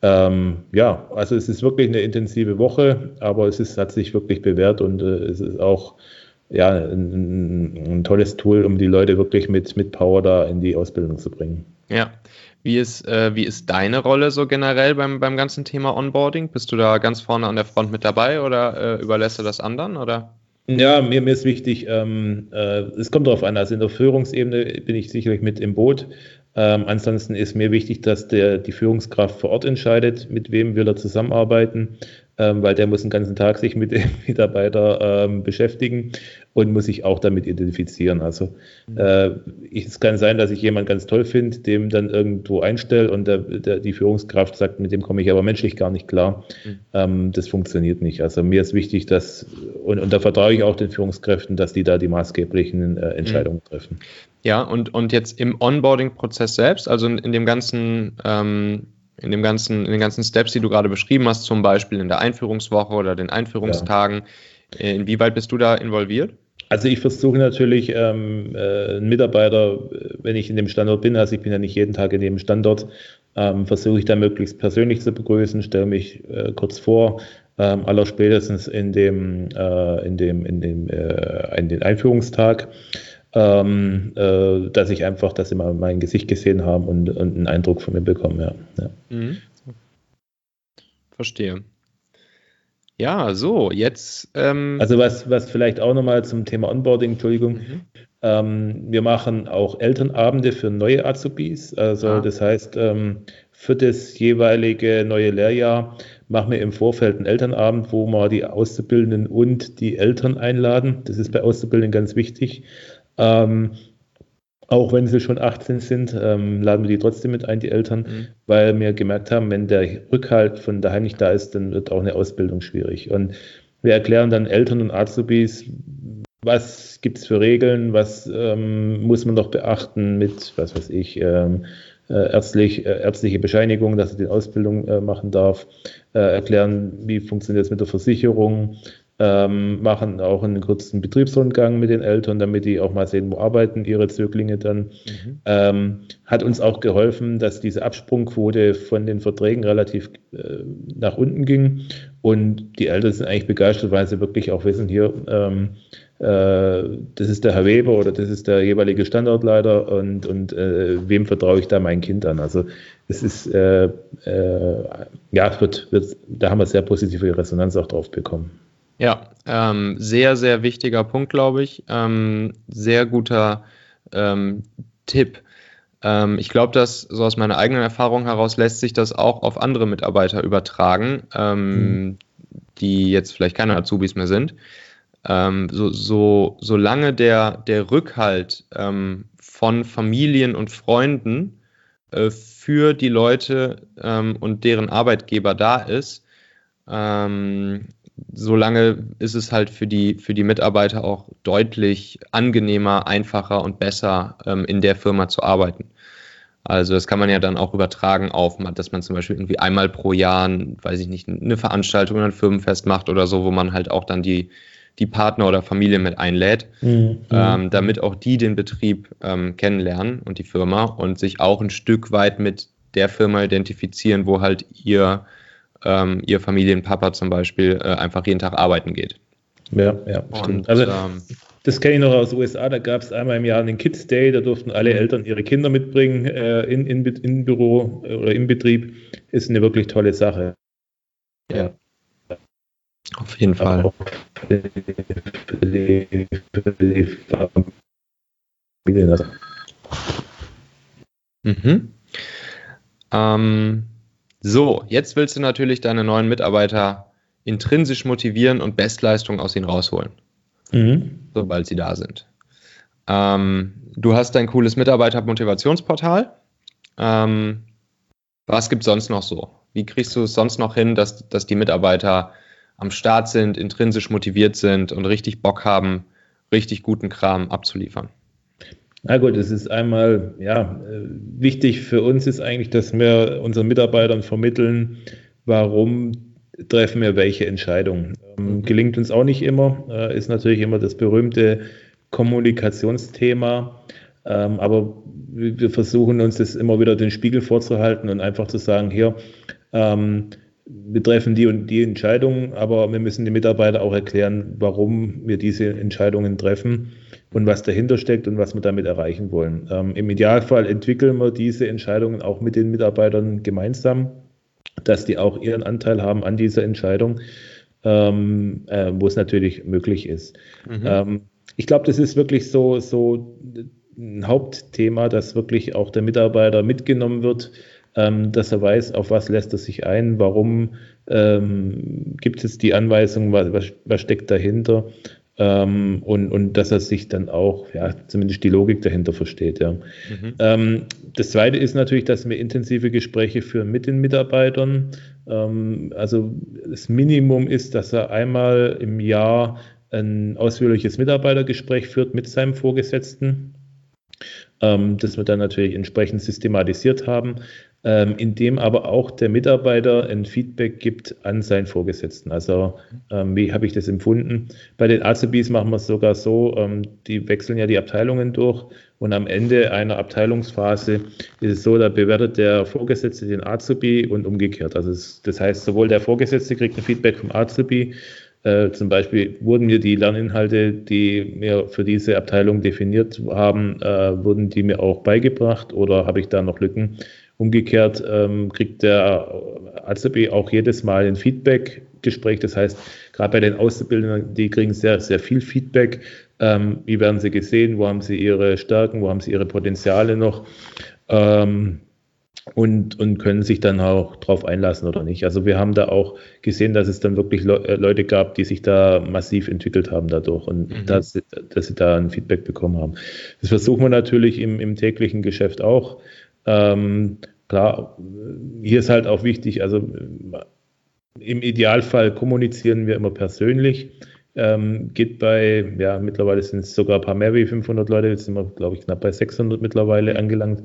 [SPEAKER 1] Ja, also es ist wirklich eine intensive Woche, aber hat sich wirklich bewährt und es ist auch ja, ein tolles Tool, um die Leute wirklich mit Power da in die Ausbildung zu bringen.
[SPEAKER 2] Ja. Wie ist deine Rolle so generell beim ganzen Thema Onboarding? Bist du da ganz vorne an der Front mit dabei oder überlässt du das anderen? Oder?
[SPEAKER 1] Ja, mir ist wichtig, es kommt darauf an, also in der Führungsebene bin ich sicherlich mit im Boot. Ansonsten ist mir wichtig, dass die Führungskraft vor Ort entscheidet, mit wem will er zusammenarbeiten, weil der muss den ganzen Tag sich mit dem Mitarbeiter beschäftigen und muss sich auch damit identifizieren. Also es kann sein, dass ich jemanden ganz toll finde, dem dann irgendwo einstelle und die Führungskraft sagt, mit dem komme ich aber menschlich gar nicht klar. Das funktioniert nicht. Also mir ist wichtig, und da vertraue ich auch den Führungskräften, dass die da die maßgeblichen Entscheidungen treffen.
[SPEAKER 2] Ja, und jetzt im Onboarding-Prozess selbst, also in den ganzen Steps, die du gerade beschrieben hast, zum Beispiel in der Einführungswoche oder den Einführungstagen, inwieweit bist du da involviert?
[SPEAKER 1] Also ich versuche natürlich, einen Mitarbeiter, wenn ich in dem Standort bin, also ich bin ja nicht jeden Tag in dem Standort, versuche ich da möglichst persönlich zu begrüßen, stelle mich kurz vor, allerspätestens in den Einführungstag. Dass sie mal mein Gesicht gesehen haben und einen Eindruck von mir bekommen. Ja.
[SPEAKER 2] Mhm. Verstehe. Ja, so, jetzt...
[SPEAKER 1] Also was vielleicht auch nochmal zum Thema Onboarding, Entschuldigung, wir machen auch Elternabende für neue Azubis. Also das heißt, für das jeweilige neue Lehrjahr machen wir im Vorfeld einen Elternabend, wo wir die Auszubildenden und die Eltern einladen. Das ist bei Auszubildenden ganz wichtig. Auch wenn sie schon 18 sind, laden wir die trotzdem mit ein, die Eltern, weil wir gemerkt haben, wenn der Rückhalt von daheim nicht da ist, dann wird auch eine Ausbildung schwierig. Und wir erklären dann Eltern und Azubis, was gibt es für Regeln, was muss man noch beachten mit, was weiß ich, ärztliche Bescheinigung, dass er die Ausbildung machen darf, erklären, wie funktioniert es mit der Versicherung, machen auch einen kurzen Betriebsrundgang mit den Eltern, damit die auch mal sehen, wo arbeiten ihre Zöglinge dann. Hat uns auch geholfen, dass diese Absprungquote von den Verträgen relativ nach unten ging und die Eltern sind eigentlich begeistert, weil sie wirklich auch wissen, hier, das ist der Herr Weber oder das ist der jeweilige Standortleiter und wem vertraue ich da mein Kind an? Also es ist, da haben wir sehr positive Resonanz auch drauf bekommen.
[SPEAKER 2] Ja, sehr, sehr wichtiger Punkt, glaube ich. Sehr guter Tipp. Ich glaube, dass so aus meiner eigenen Erfahrung heraus lässt sich das auch auf andere Mitarbeiter übertragen, die jetzt vielleicht keine Azubis mehr sind. Solange der Rückhalt von Familien und Freunden für die Leute und deren Arbeitgeber da ist, solange ist es halt für die Mitarbeiter auch deutlich angenehmer, einfacher und besser in der Firma zu arbeiten. Also das kann man ja dann auch übertragen auf, dass man zum Beispiel irgendwie einmal pro Jahr, weiß ich nicht, eine Veranstaltung oder ein Firmenfest macht oder so, wo man halt auch dann die Partner oder Familie mit einlädt, damit auch die den Betrieb kennenlernen und die Firma und sich auch ein Stück weit mit der Firma identifizieren, wo halt ihr Familienpapa zum Beispiel einfach jeden Tag arbeiten geht.
[SPEAKER 1] Ja, stimmt. Also das kenne ich noch aus den USA, da gab es einmal im Jahr einen Kids Day, da durften alle Eltern ihre Kinder mitbringen in Büro oder im Betrieb. Ist eine wirklich tolle Sache.
[SPEAKER 2] Ja. Auf jeden Fall.
[SPEAKER 1] Für die Familie.
[SPEAKER 2] So, jetzt willst du natürlich deine neuen Mitarbeiter intrinsisch motivieren und Bestleistung aus ihnen rausholen, sobald sie da sind. Du hast dein cooles Mitarbeitermotivationsportal. Was gibt es sonst noch so? Wie kriegst du es sonst noch hin, dass die Mitarbeiter am Start sind, intrinsisch motiviert sind und richtig Bock haben, richtig guten Kram abzuliefern?
[SPEAKER 1] Na gut, es ist einmal, wichtig für uns ist eigentlich, dass wir unseren Mitarbeitern vermitteln, warum treffen wir welche Entscheidungen. Gelingt uns auch nicht immer, ist natürlich immer das berühmte Kommunikationsthema, aber wir versuchen uns das immer wieder den Spiegel vorzuhalten und einfach zu sagen, hier, wir treffen die und die Entscheidungen, aber wir müssen den Mitarbeitern auch erklären, warum wir diese Entscheidungen treffen und was dahinter steckt und was wir damit erreichen wollen. Im Idealfall entwickeln wir diese Entscheidungen auch mit den Mitarbeitern gemeinsam, dass die auch ihren Anteil haben an dieser Entscheidung, wo es natürlich möglich ist. Ich glaube, das ist wirklich so ein Hauptthema, dass wirklich auch der Mitarbeiter mitgenommen wird, dass er weiß, auf was lässt er sich ein, warum gibt es die Anweisung, was steckt dahinter, und dass er sich dann auch, zumindest die Logik dahinter versteht. Ja. Das Zweite ist natürlich, dass wir intensive Gespräche führen mit den Mitarbeitern. Also das Minimum ist, dass er einmal im Jahr ein ausführliches Mitarbeitergespräch führt mit seinem Vorgesetzten, das wir dann natürlich entsprechend systematisiert haben, in dem aber auch der Mitarbeiter ein Feedback gibt an seinen Vorgesetzten. Also wie habe ich das empfunden? Bei den Azubis machen wir es sogar so, die wechseln ja die Abteilungen durch und am Ende einer Abteilungsphase ist es so, da bewertet der Vorgesetzte den Azubi und umgekehrt. Also das heißt, sowohl der Vorgesetzte kriegt ein Feedback vom Azubi, zum Beispiel wurden mir die Lerninhalte, die wir für diese Abteilung definiert haben, wurden die mir auch beigebracht oder habe ich da noch Lücken? Umgekehrt kriegt der Azubi auch jedes Mal ein Feedback-Gespräch. Das heißt, gerade bei den Auszubildenden, die kriegen sehr, sehr viel Feedback. Wie werden sie gesehen? Wo haben sie ihre Stärken? Wo haben sie ihre Potenziale noch? Und können sich dann auch drauf einlassen oder nicht. Also wir haben da auch gesehen, dass es dann wirklich Leute gab, die sich da massiv entwickelt haben dadurch und dass sie da ein Feedback bekommen haben. Das versuchen wir natürlich im täglichen Geschäft auch. Klar, hier ist halt auch wichtig, also im Idealfall kommunizieren wir immer persönlich. Geht bei, mittlerweile sind es sogar ein paar mehr wie 500 Leute, jetzt sind wir, glaube ich, knapp bei 600 mittlerweile angelangt.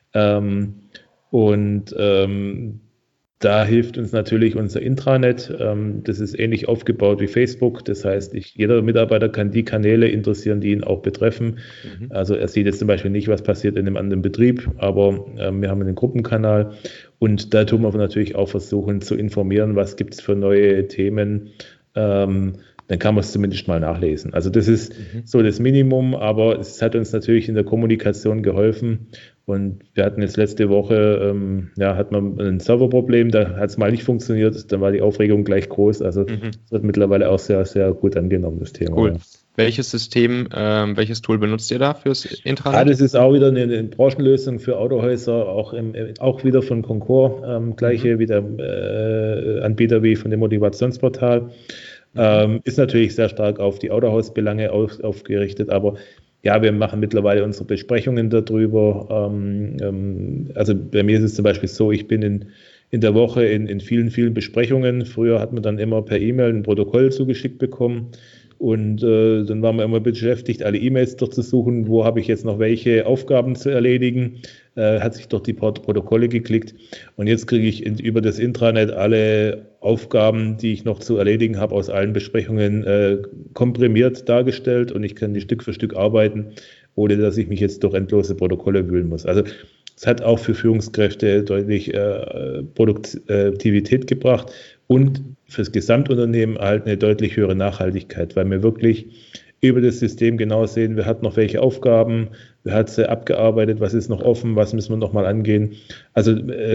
[SPEAKER 1] Da hilft uns natürlich unser Intranet. Das ist ähnlich aufgebaut wie Facebook. Das heißt, jeder Mitarbeiter kann die Kanäle interessieren, die ihn auch betreffen. Also er sieht jetzt zum Beispiel nicht, was passiert in einem anderen Betrieb, aber wir haben einen Gruppenkanal und da tun wir natürlich auch versuchen zu informieren, was gibt es für neue Themen. Dann kann man es zumindest mal nachlesen. Also das ist so das Minimum, aber es hat uns natürlich in der Kommunikation geholfen. Und wir hatten jetzt letzte Woche, hat man ein Serverproblem, da hat es mal nicht funktioniert, dann war die Aufregung gleich groß. Also es wird mittlerweile auch sehr, sehr gut angenommen, das Thema.
[SPEAKER 2] Cool. Ja. Welches System, welches Tool benutzt ihr da fürs Intranet?
[SPEAKER 1] Das ist auch wieder eine Branchenlösung für Autohäuser, auch wieder von Concur, gleiche wie der Anbieter wie von dem Motivationsportal. Ist natürlich sehr stark auf die Autohausbelange aufgerichtet, aber ja, wir machen mittlerweile unsere Besprechungen darüber. Also bei mir ist es zum Beispiel so, ich bin in der Woche in vielen, vielen Besprechungen. Früher hat man dann immer per E-Mail ein Protokoll zugeschickt bekommen und dann waren wir immer beschäftigt, alle E-Mails durchzusuchen, wo habe ich jetzt noch welche Aufgaben zu erledigen. Hat sich durch die Protokolle geklickt und jetzt kriege ich über das Intranet alle Aufgaben, die ich noch zu erledigen habe, aus allen Besprechungen komprimiert dargestellt und ich kann die Stück für Stück arbeiten, ohne dass ich mich jetzt durch endlose Protokolle wühlen muss. Also es hat auch für Führungskräfte deutlich Produktivität gebracht und fürs Gesamtunternehmen halt eine deutlich höhere Nachhaltigkeit, weil wir wirklich über das System genau sehen, wer hat noch welche Aufgaben, wer hat sie abgearbeitet, was ist noch offen, was müssen wir noch mal angehen. Also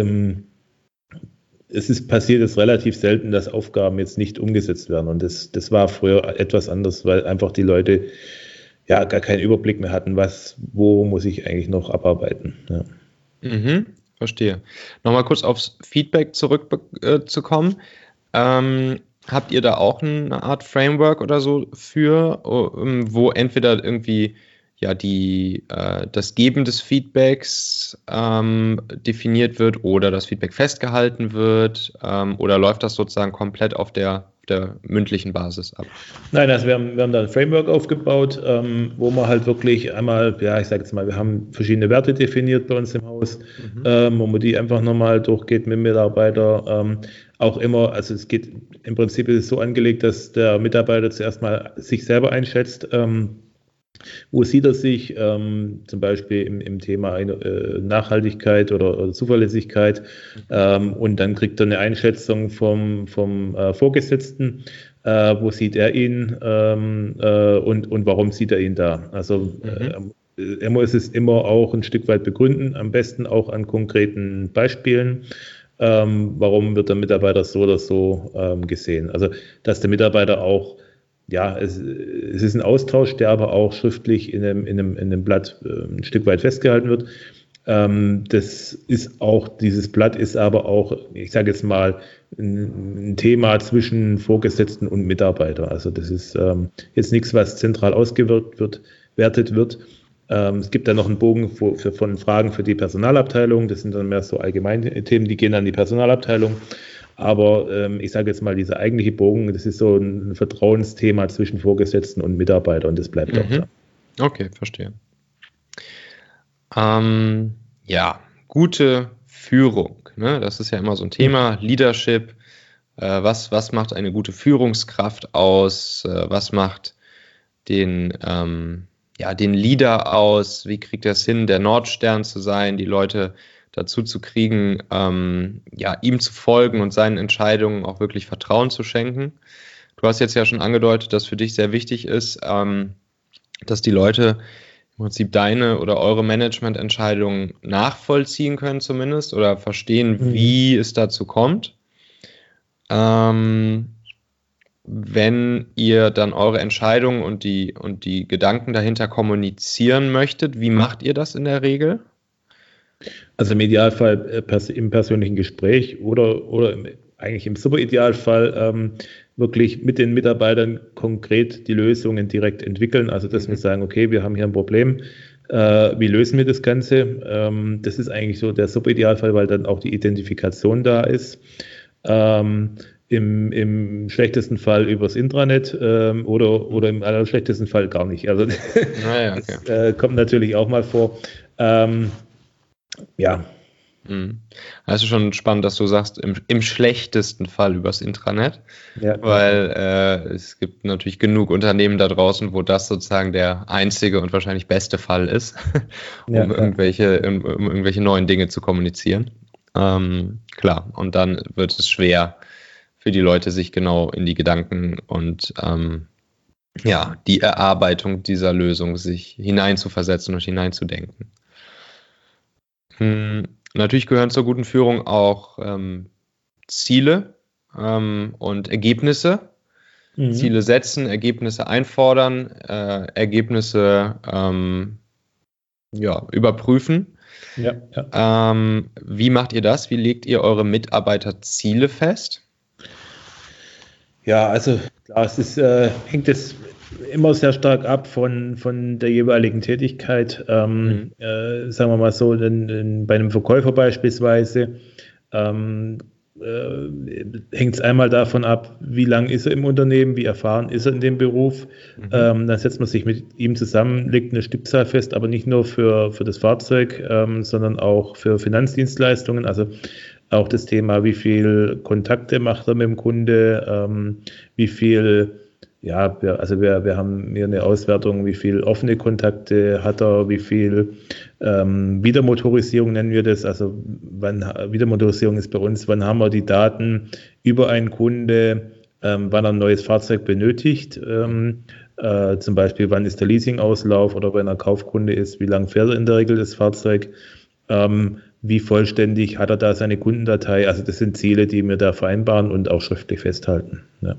[SPEAKER 1] passiert es relativ selten, dass Aufgaben jetzt nicht umgesetzt werden und das war früher etwas anders, weil einfach die Leute gar keinen Überblick mehr hatten, wo muss ich eigentlich noch abarbeiten. Ja.
[SPEAKER 2] Verstehe. Nochmal kurz aufs Feedback zurückzukommen. Habt ihr da auch eine Art Framework oder so für, wo entweder irgendwie das Geben des Feedbacks definiert wird oder das Feedback festgehalten wird, oder läuft das sozusagen komplett auf der mündlichen Basis ab?
[SPEAKER 1] Nein, also wir haben da ein Framework aufgebaut, wo man halt wirklich einmal, ich sage jetzt mal, wir haben verschiedene Werte definiert bei uns im Haus, wo man die einfach nochmal durchgeht mit dem Mitarbeiter. Auch immer, also es geht, im Prinzip ist es so angelegt, dass der Mitarbeiter zuerst mal sich selber einschätzt, Wo sieht er sich zum Beispiel im Thema Nachhaltigkeit oder Zuverlässigkeit? Und dann kriegt er eine Einschätzung vom Vorgesetzten. Wo sieht er ihn und warum sieht er ihn da? Also er muss es immer auch ein Stück weit begründen, am besten auch an konkreten Beispielen. Warum wird der Mitarbeiter so oder so gesehen? Also dass der Mitarbeiter auch, ja, es ist ein Austausch, der aber auch schriftlich in einem Blatt ein Stück weit festgehalten wird. Dieses Blatt ist aber auch, ich sage jetzt mal, ein Thema zwischen Vorgesetzten und Mitarbeiter. Also das ist jetzt nichts, was zentral ausgewertet wird. Es gibt dann noch einen Bogen von Fragen für die Personalabteilung. Das sind dann mehr so allgemeine Themen, die gehen an die Personalabteilung. Aber ich sage jetzt mal, dieser eigentliche Bogen, das ist so ein Vertrauensthema zwischen Vorgesetzten und Mitarbeitern und das bleibt auch da.
[SPEAKER 2] Okay, verstehe. Ja, gute Führung, ne? Das ist ja immer so ein Thema, Leadership. Was macht eine gute Führungskraft aus? Was macht den Leader aus? Wie kriegt er es hin, der Nordstern zu sein, die Leute dazu zu kriegen, ihm zu folgen und seinen Entscheidungen auch wirklich Vertrauen zu schenken? Du hast jetzt ja schon angedeutet, dass für dich sehr wichtig ist, dass die Leute im Prinzip deine oder eure Managemententscheidungen nachvollziehen können zumindest oder verstehen, wie es dazu kommt. Wenn ihr dann eure Entscheidungen und die Gedanken dahinter kommunizieren möchtet, wie macht ihr das in der Regel?
[SPEAKER 1] Also im Idealfall im persönlichen Gespräch oder eigentlich im Superidealfall wirklich mit den Mitarbeitern konkret die Lösungen direkt entwickeln. Also dass wir sagen, okay, wir haben hier ein Problem, wie lösen wir das Ganze? Das ist eigentlich so der Superidealfall, weil dann auch die Identifikation da ist. Im schlechtesten Fall übers Intranet oder im allerschlechtesten Fall gar nicht. Also das kommt natürlich auch mal vor. Ja.
[SPEAKER 2] Also schon spannend, dass du sagst, im schlechtesten Fall übers Intranet, weil es gibt natürlich genug Unternehmen da draußen, wo das sozusagen der einzige und wahrscheinlich beste Fall ist, um irgendwelche neuen Dinge zu kommunizieren. Klar, und dann wird es schwer für die Leute, sich genau in die Gedanken und die Erarbeitung dieser Lösung sich hineinzuversetzen und hineinzudenken. Natürlich gehören zur guten Führung auch Ziele und Ergebnisse. Ziele setzen, Ergebnisse einfordern, Ergebnisse überprüfen. Wie macht ihr das? Wie legt ihr eure Mitarbeiterziele fest?
[SPEAKER 1] Ja, also klar, hängt es immer sehr stark ab von der jeweiligen Tätigkeit. Sagen wir mal so, bei einem Verkäufer beispielsweise hängt es einmal davon ab, wie lang ist er im Unternehmen, wie erfahren ist er in dem Beruf. Dann setzt man sich mit ihm zusammen, legt eine Stückzahl fest, aber nicht nur für das Fahrzeug, sondern auch für Finanzdienstleistungen. Also auch das Thema, wie viel Kontakte macht er mit dem Kunde, wie viel, wir haben hier eine Auswertung, wie viel offene Kontakte hat er, wie viel Wiedermotorisierung nennen wir das. Also Wiedermotorisierung ist bei uns, wann haben wir die Daten über einen Kunde, wann er ein neues Fahrzeug benötigt. Zum Beispiel, wann ist der Leasingauslauf oder wenn er Kaufkunde ist, wie lange fährt er in der Regel das Fahrzeug. Wie vollständig hat er da seine Kundendatei? Also das sind Ziele, die wir da vereinbaren und auch schriftlich festhalten. Ja.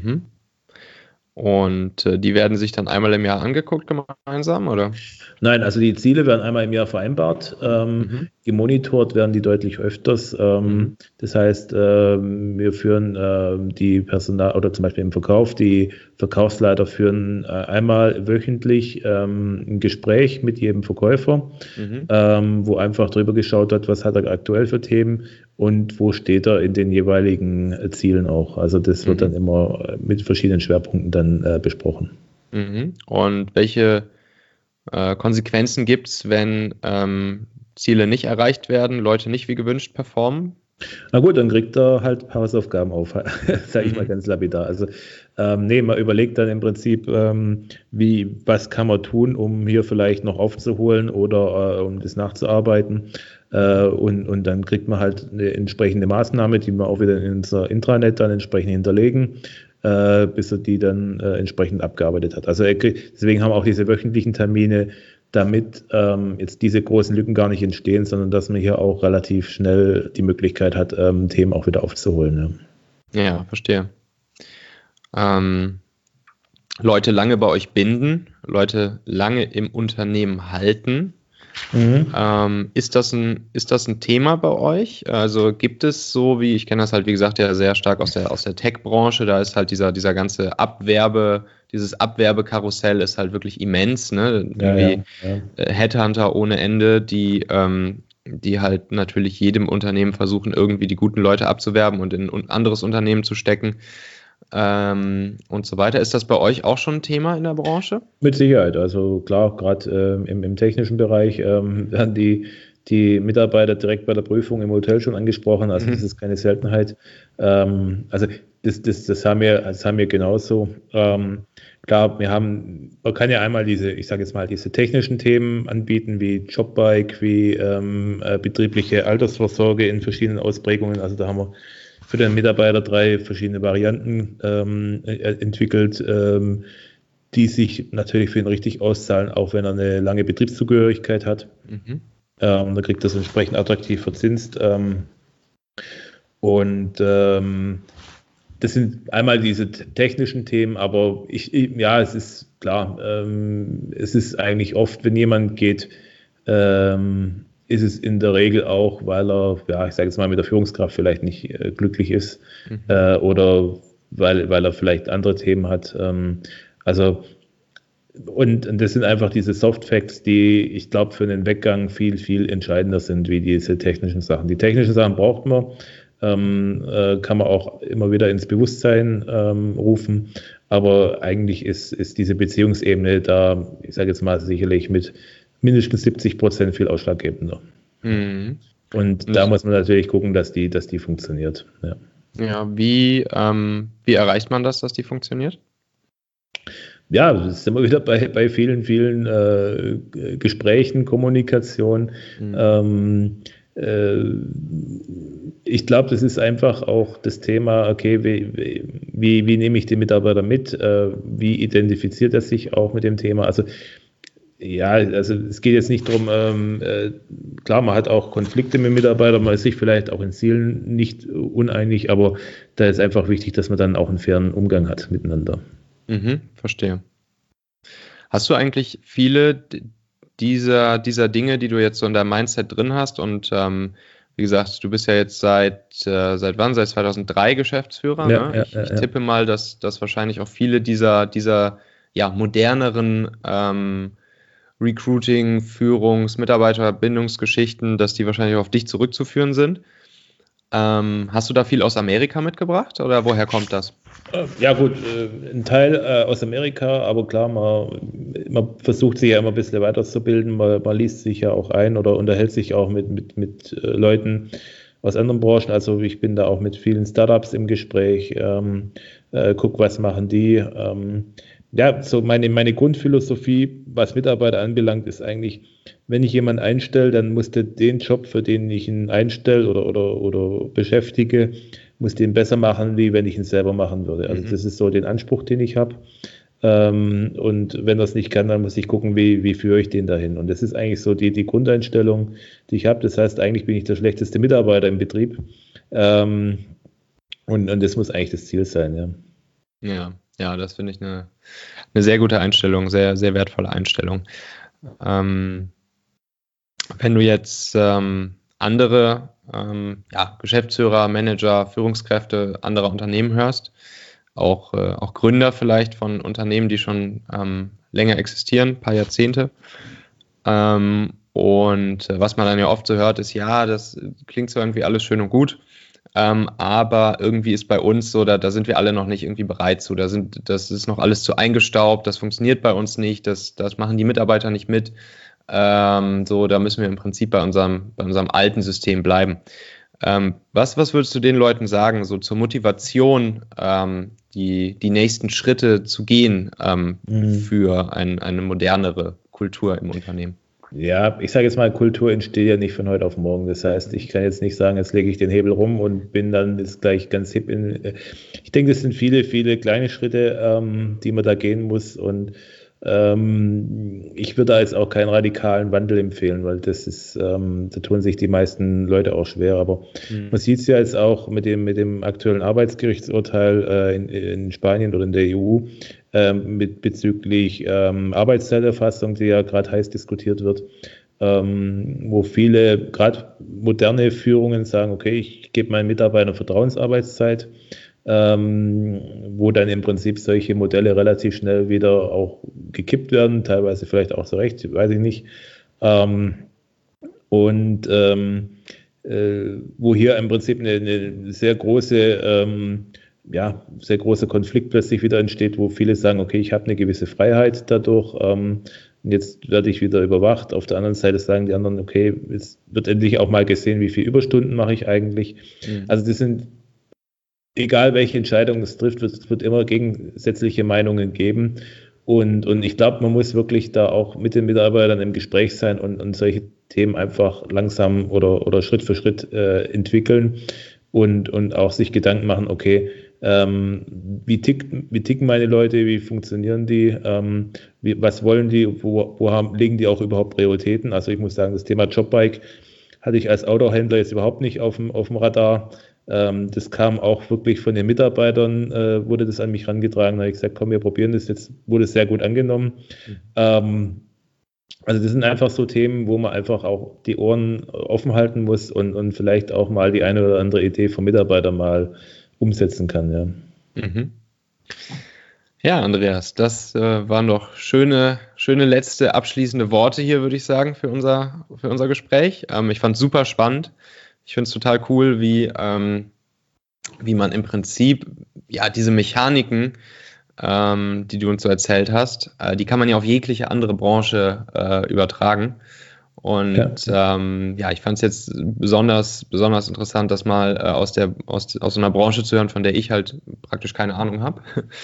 [SPEAKER 2] Und die werden sich dann einmal im Jahr angeguckt gemeinsam, oder?
[SPEAKER 1] Nein, also die Ziele werden einmal im Jahr vereinbart. Gemonitort werden die deutlich öfters. Das heißt, wir führen die Personal oder zum Beispiel im Verkauf, die Verkaufsleiter führen einmal wöchentlich ein Gespräch mit jedem Verkäufer, wo einfach drüber geschaut wird, was hat er aktuell für Themen und wo steht er in den jeweiligen Zielen auch. Also das wird dann immer mit verschiedenen Schwerpunkten dann besprochen.
[SPEAKER 2] Und welche Konsequenzen gibt es, wenn Ziele nicht erreicht werden, Leute nicht wie gewünscht performen?
[SPEAKER 1] Na gut, dann kriegt er halt Hausaufgaben auf, sage ich mal ganz lapidar. Also nee, man überlegt dann im Prinzip, was kann man tun, um hier vielleicht noch aufzuholen oder um das nachzuarbeiten. Und dann kriegt man halt eine entsprechende Maßnahme, die wir auch wieder in unser Intranet dann entsprechend hinterlegen, bis er die dann entsprechend abgearbeitet hat. Also deswegen haben wir auch diese wöchentlichen Termine, damit jetzt diese großen Lücken gar nicht entstehen, sondern dass man hier auch relativ schnell die Möglichkeit hat, Themen auch wieder aufzuholen.
[SPEAKER 2] Ja, verstehe. Leute lange bei euch binden, Leute lange im Unternehmen halten. Ist das ein Thema bei euch? Also gibt es so, wie ich kenne das halt, wie gesagt, ja sehr stark aus der Tech-Branche, da ist halt dieser ganze dieses Abwerbekarussell ist halt wirklich immens, ne? Headhunter ohne Ende, die halt natürlich jedem Unternehmen versuchen, irgendwie die guten Leute abzuwerben und in ein anderes Unternehmen zu stecken. Und so weiter. Ist das bei euch auch schon ein Thema in der Branche?
[SPEAKER 1] Mit Sicherheit. Also klar, gerade im technischen Bereich werden die Mitarbeiter direkt bei der Prüfung im Hotel schon angesprochen. Also das ist keine Seltenheit. Also das haben wir genauso. Klar, man kann ja einmal ich sage jetzt mal, diese technischen Themen anbieten, wie Jobbike, wie betriebliche Altersvorsorge in verschiedenen Ausprägungen. Also da haben wir für den Mitarbeiter 3 verschiedene Varianten entwickelt, die sich natürlich für ihn richtig auszahlen, auch wenn er eine lange Betriebszugehörigkeit hat. Da kriegt er es entsprechend attraktiv verzinst. Das sind einmal diese technischen Themen, aber es ist klar, es ist eigentlich oft, wenn jemand geht, ist es in der Regel auch, weil er, ich sage jetzt mal, mit der Führungskraft vielleicht nicht glücklich ist oder weil er vielleicht andere Themen hat. Und das sind einfach diese Soft Facts, die, ich glaube, für einen Weggang viel, viel entscheidender sind, wie diese technischen Sachen. Die technischen Sachen braucht man, kann man auch immer wieder ins Bewusstsein rufen, aber eigentlich ist diese Beziehungsebene da, ich sage jetzt mal, sicherlich mit mindestens 70% viel ausschlaggebender. Und da muss man natürlich gucken, dass die funktioniert.
[SPEAKER 2] Ja, wie erreicht man das, dass die funktioniert?
[SPEAKER 1] Ja, das ist immer wieder bei vielen, vielen Gesprächen, Kommunikation. Ich glaube, das ist einfach auch das Thema, okay, wie nehme ich den Mitarbeiter mit? Wie identifiziert er sich auch mit dem Thema? Also es geht jetzt nicht darum, klar, man hat auch Konflikte mit Mitarbeitern, man ist sich vielleicht auch in Zielen nicht uneinig, aber da ist einfach wichtig, dass man dann auch einen fairen Umgang hat miteinander.
[SPEAKER 2] Verstehe. Hast du eigentlich viele dieser Dinge, die du jetzt so in deinem Mindset drin hast und wie gesagt, du bist ja jetzt seit wann? Seit 2003 Geschäftsführer.
[SPEAKER 1] Ja,
[SPEAKER 2] ne? Ich tippe mal, dass wahrscheinlich auch viele dieser moderneren Recruiting, Führungs-, Mitarbeiterbindungsgeschichten, dass die wahrscheinlich auf dich zurückzuführen sind. Hast du da viel aus Amerika mitgebracht oder woher kommt das?
[SPEAKER 1] Ja gut, ein Teil aus Amerika, aber klar, man versucht sich ja immer ein bisschen weiterzubilden, man liest sich ja auch ein oder unterhält sich auch mit Leuten aus anderen Branchen. Also ich bin da auch mit vielen Startups im Gespräch, guck, was machen die. So meine Grundphilosophie, was Mitarbeiter anbelangt, ist eigentlich, wenn ich jemanden einstelle, dann muss der den Job, für den ich ihn einstelle oder beschäftige, muss den besser machen, wie wenn ich ihn selber machen würde. Also das ist so den Anspruch, den ich habe. Und wenn er es nicht kann, dann muss ich gucken, wie führe ich den dahin. Und das ist eigentlich so die Grundeinstellung, die ich habe. Das heißt, eigentlich bin ich der schlechteste Mitarbeiter im Betrieb. Und das muss eigentlich das Ziel sein,
[SPEAKER 2] ja. Ja, das finde ich eine sehr gute Einstellung, sehr, sehr wertvolle Einstellung. Wenn du jetzt andere Geschäftsführer, Manager, Führungskräfte anderer Unternehmen hörst, auch Gründer vielleicht von Unternehmen, die schon länger existieren, ein paar Jahrzehnte. Und was man dann ja oft so hört, ist, ja, das klingt so irgendwie alles schön und gut. Aber irgendwie ist bei uns so, da sind wir alle noch nicht irgendwie bereit zu. Das ist noch alles zu eingestaubt, das funktioniert bei uns nicht, das machen die Mitarbeiter nicht mit. Da müssen wir im Prinzip bei unserem alten System bleiben. Was würdest du den Leuten sagen, so zur Motivation, die nächsten Schritte zu gehen für eine modernere Kultur im Unternehmen?
[SPEAKER 1] Ja, ich sage jetzt mal, Kultur entsteht ja nicht von heute auf morgen. Das heißt, ich kann jetzt nicht sagen, jetzt lege ich den Hebel rum und bin dann jetzt gleich ganz hip. Ich denke, es sind viele, viele kleine Schritte, die man da gehen muss. Und ich würde da jetzt auch keinen radikalen Wandel empfehlen, weil das ist, da tun sich die meisten Leute auch schwer. Aber man sieht es ja jetzt auch mit dem aktuellen Arbeitsgerichtsurteil in Spanien oder in der EU, bezüglich Arbeitszeiterfassung, die ja gerade heiß diskutiert wird, wo viele, gerade moderne Führungen sagen, okay, ich gebe meinen Mitarbeitern Vertrauensarbeitszeit, wo dann im Prinzip solche Modelle relativ schnell wieder auch gekippt werden, teilweise vielleicht auch zu Recht, weiß ich nicht. Wo hier im Prinzip eine sehr große sehr großer Konflikt plötzlich wieder entsteht, wo viele sagen, okay, ich habe eine gewisse Freiheit dadurch, jetzt werde ich wieder überwacht. Auf der anderen Seite sagen die anderen, okay, es wird endlich auch mal gesehen, wie viele Überstunden mache ich eigentlich. Also das sind, egal welche Entscheidung es trifft, wird immer gegensätzliche Meinungen geben. Und ich glaube, man muss wirklich da auch mit den Mitarbeitern im Gespräch sein und solche Themen einfach langsam oder Schritt für Schritt entwickeln und auch sich Gedanken machen, okay, wie ticken meine Leute, wie funktionieren die, was wollen die, legen die auch überhaupt Prioritäten? Also ich muss sagen, das Thema Jobbike hatte ich als Outdoor-Händler jetzt überhaupt nicht auf dem Radar. Das kam auch wirklich von den Mitarbeitern, wurde das an mich herangetragen. Da habe ich gesagt, komm, wir probieren das jetzt, wurde sehr gut angenommen. Also das sind einfach so Themen, wo man einfach auch die Ohren offen halten muss und vielleicht auch mal die eine oder andere Idee vom Mitarbeiter mal umsetzen kann. Ja,
[SPEAKER 2] ja, Andreas, das waren doch schöne letzte abschließende Worte hier, würde ich sagen, für unser Gespräch. Ich fand es super spannend. Ich finde es total cool, wie man im Prinzip diese Mechaniken, die du uns so erzählt hast, die kann man ja auf jegliche andere Branche übertragen. Und ich fand es jetzt besonders interessant, das mal aus so einer Branche zu hören, von der ich halt praktisch keine Ahnung habe.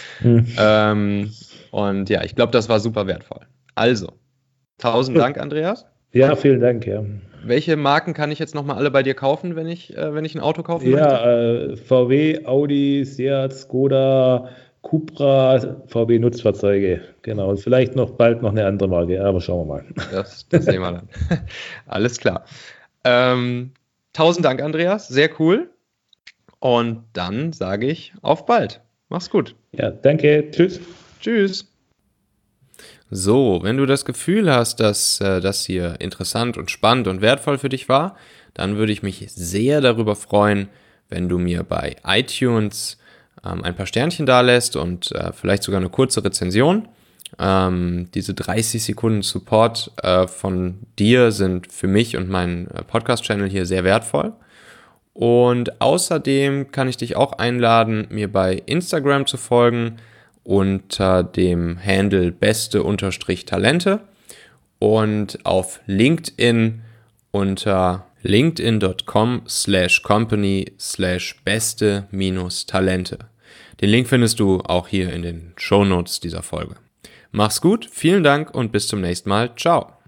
[SPEAKER 2] Und ja, ich glaube, das war super wertvoll. Also, 1000 Dank, Andreas.
[SPEAKER 1] Ja, vielen Dank, ja.
[SPEAKER 2] Welche Marken kann ich jetzt nochmal alle bei dir kaufen, wenn ich ein Auto kaufen möchte?
[SPEAKER 1] Ja, VW, Audi, Seat, Skoda, Cupra, VW Nutzfahrzeuge, genau. Und vielleicht bald noch eine andere Marke, aber schauen wir mal.
[SPEAKER 2] Das sehen wir dann. Alles klar. 1000 Dank, Andreas, sehr cool. Und dann sage ich auf bald. Mach's gut.
[SPEAKER 1] Ja, danke. Tschüss.
[SPEAKER 2] Tschüss. So, wenn du das Gefühl hast, dass das hier interessant und spannend und wertvoll für dich war, dann würde ich mich sehr darüber freuen, wenn du mir bei iTunes ein paar Sternchen dalässt und vielleicht sogar eine kurze Rezension. Diese 30 Sekunden Support von dir sind für mich und meinen Podcast-Channel hier sehr wertvoll. Und außerdem kann ich dich auch einladen, mir bei Instagram zu folgen unter dem Handle beste_Talente und auf LinkedIn unter linkedin.com/company/beste-Talente. Den Link findest du auch hier in den Shownotes dieser Folge. Mach's gut, vielen Dank und bis zum nächsten Mal. Ciao.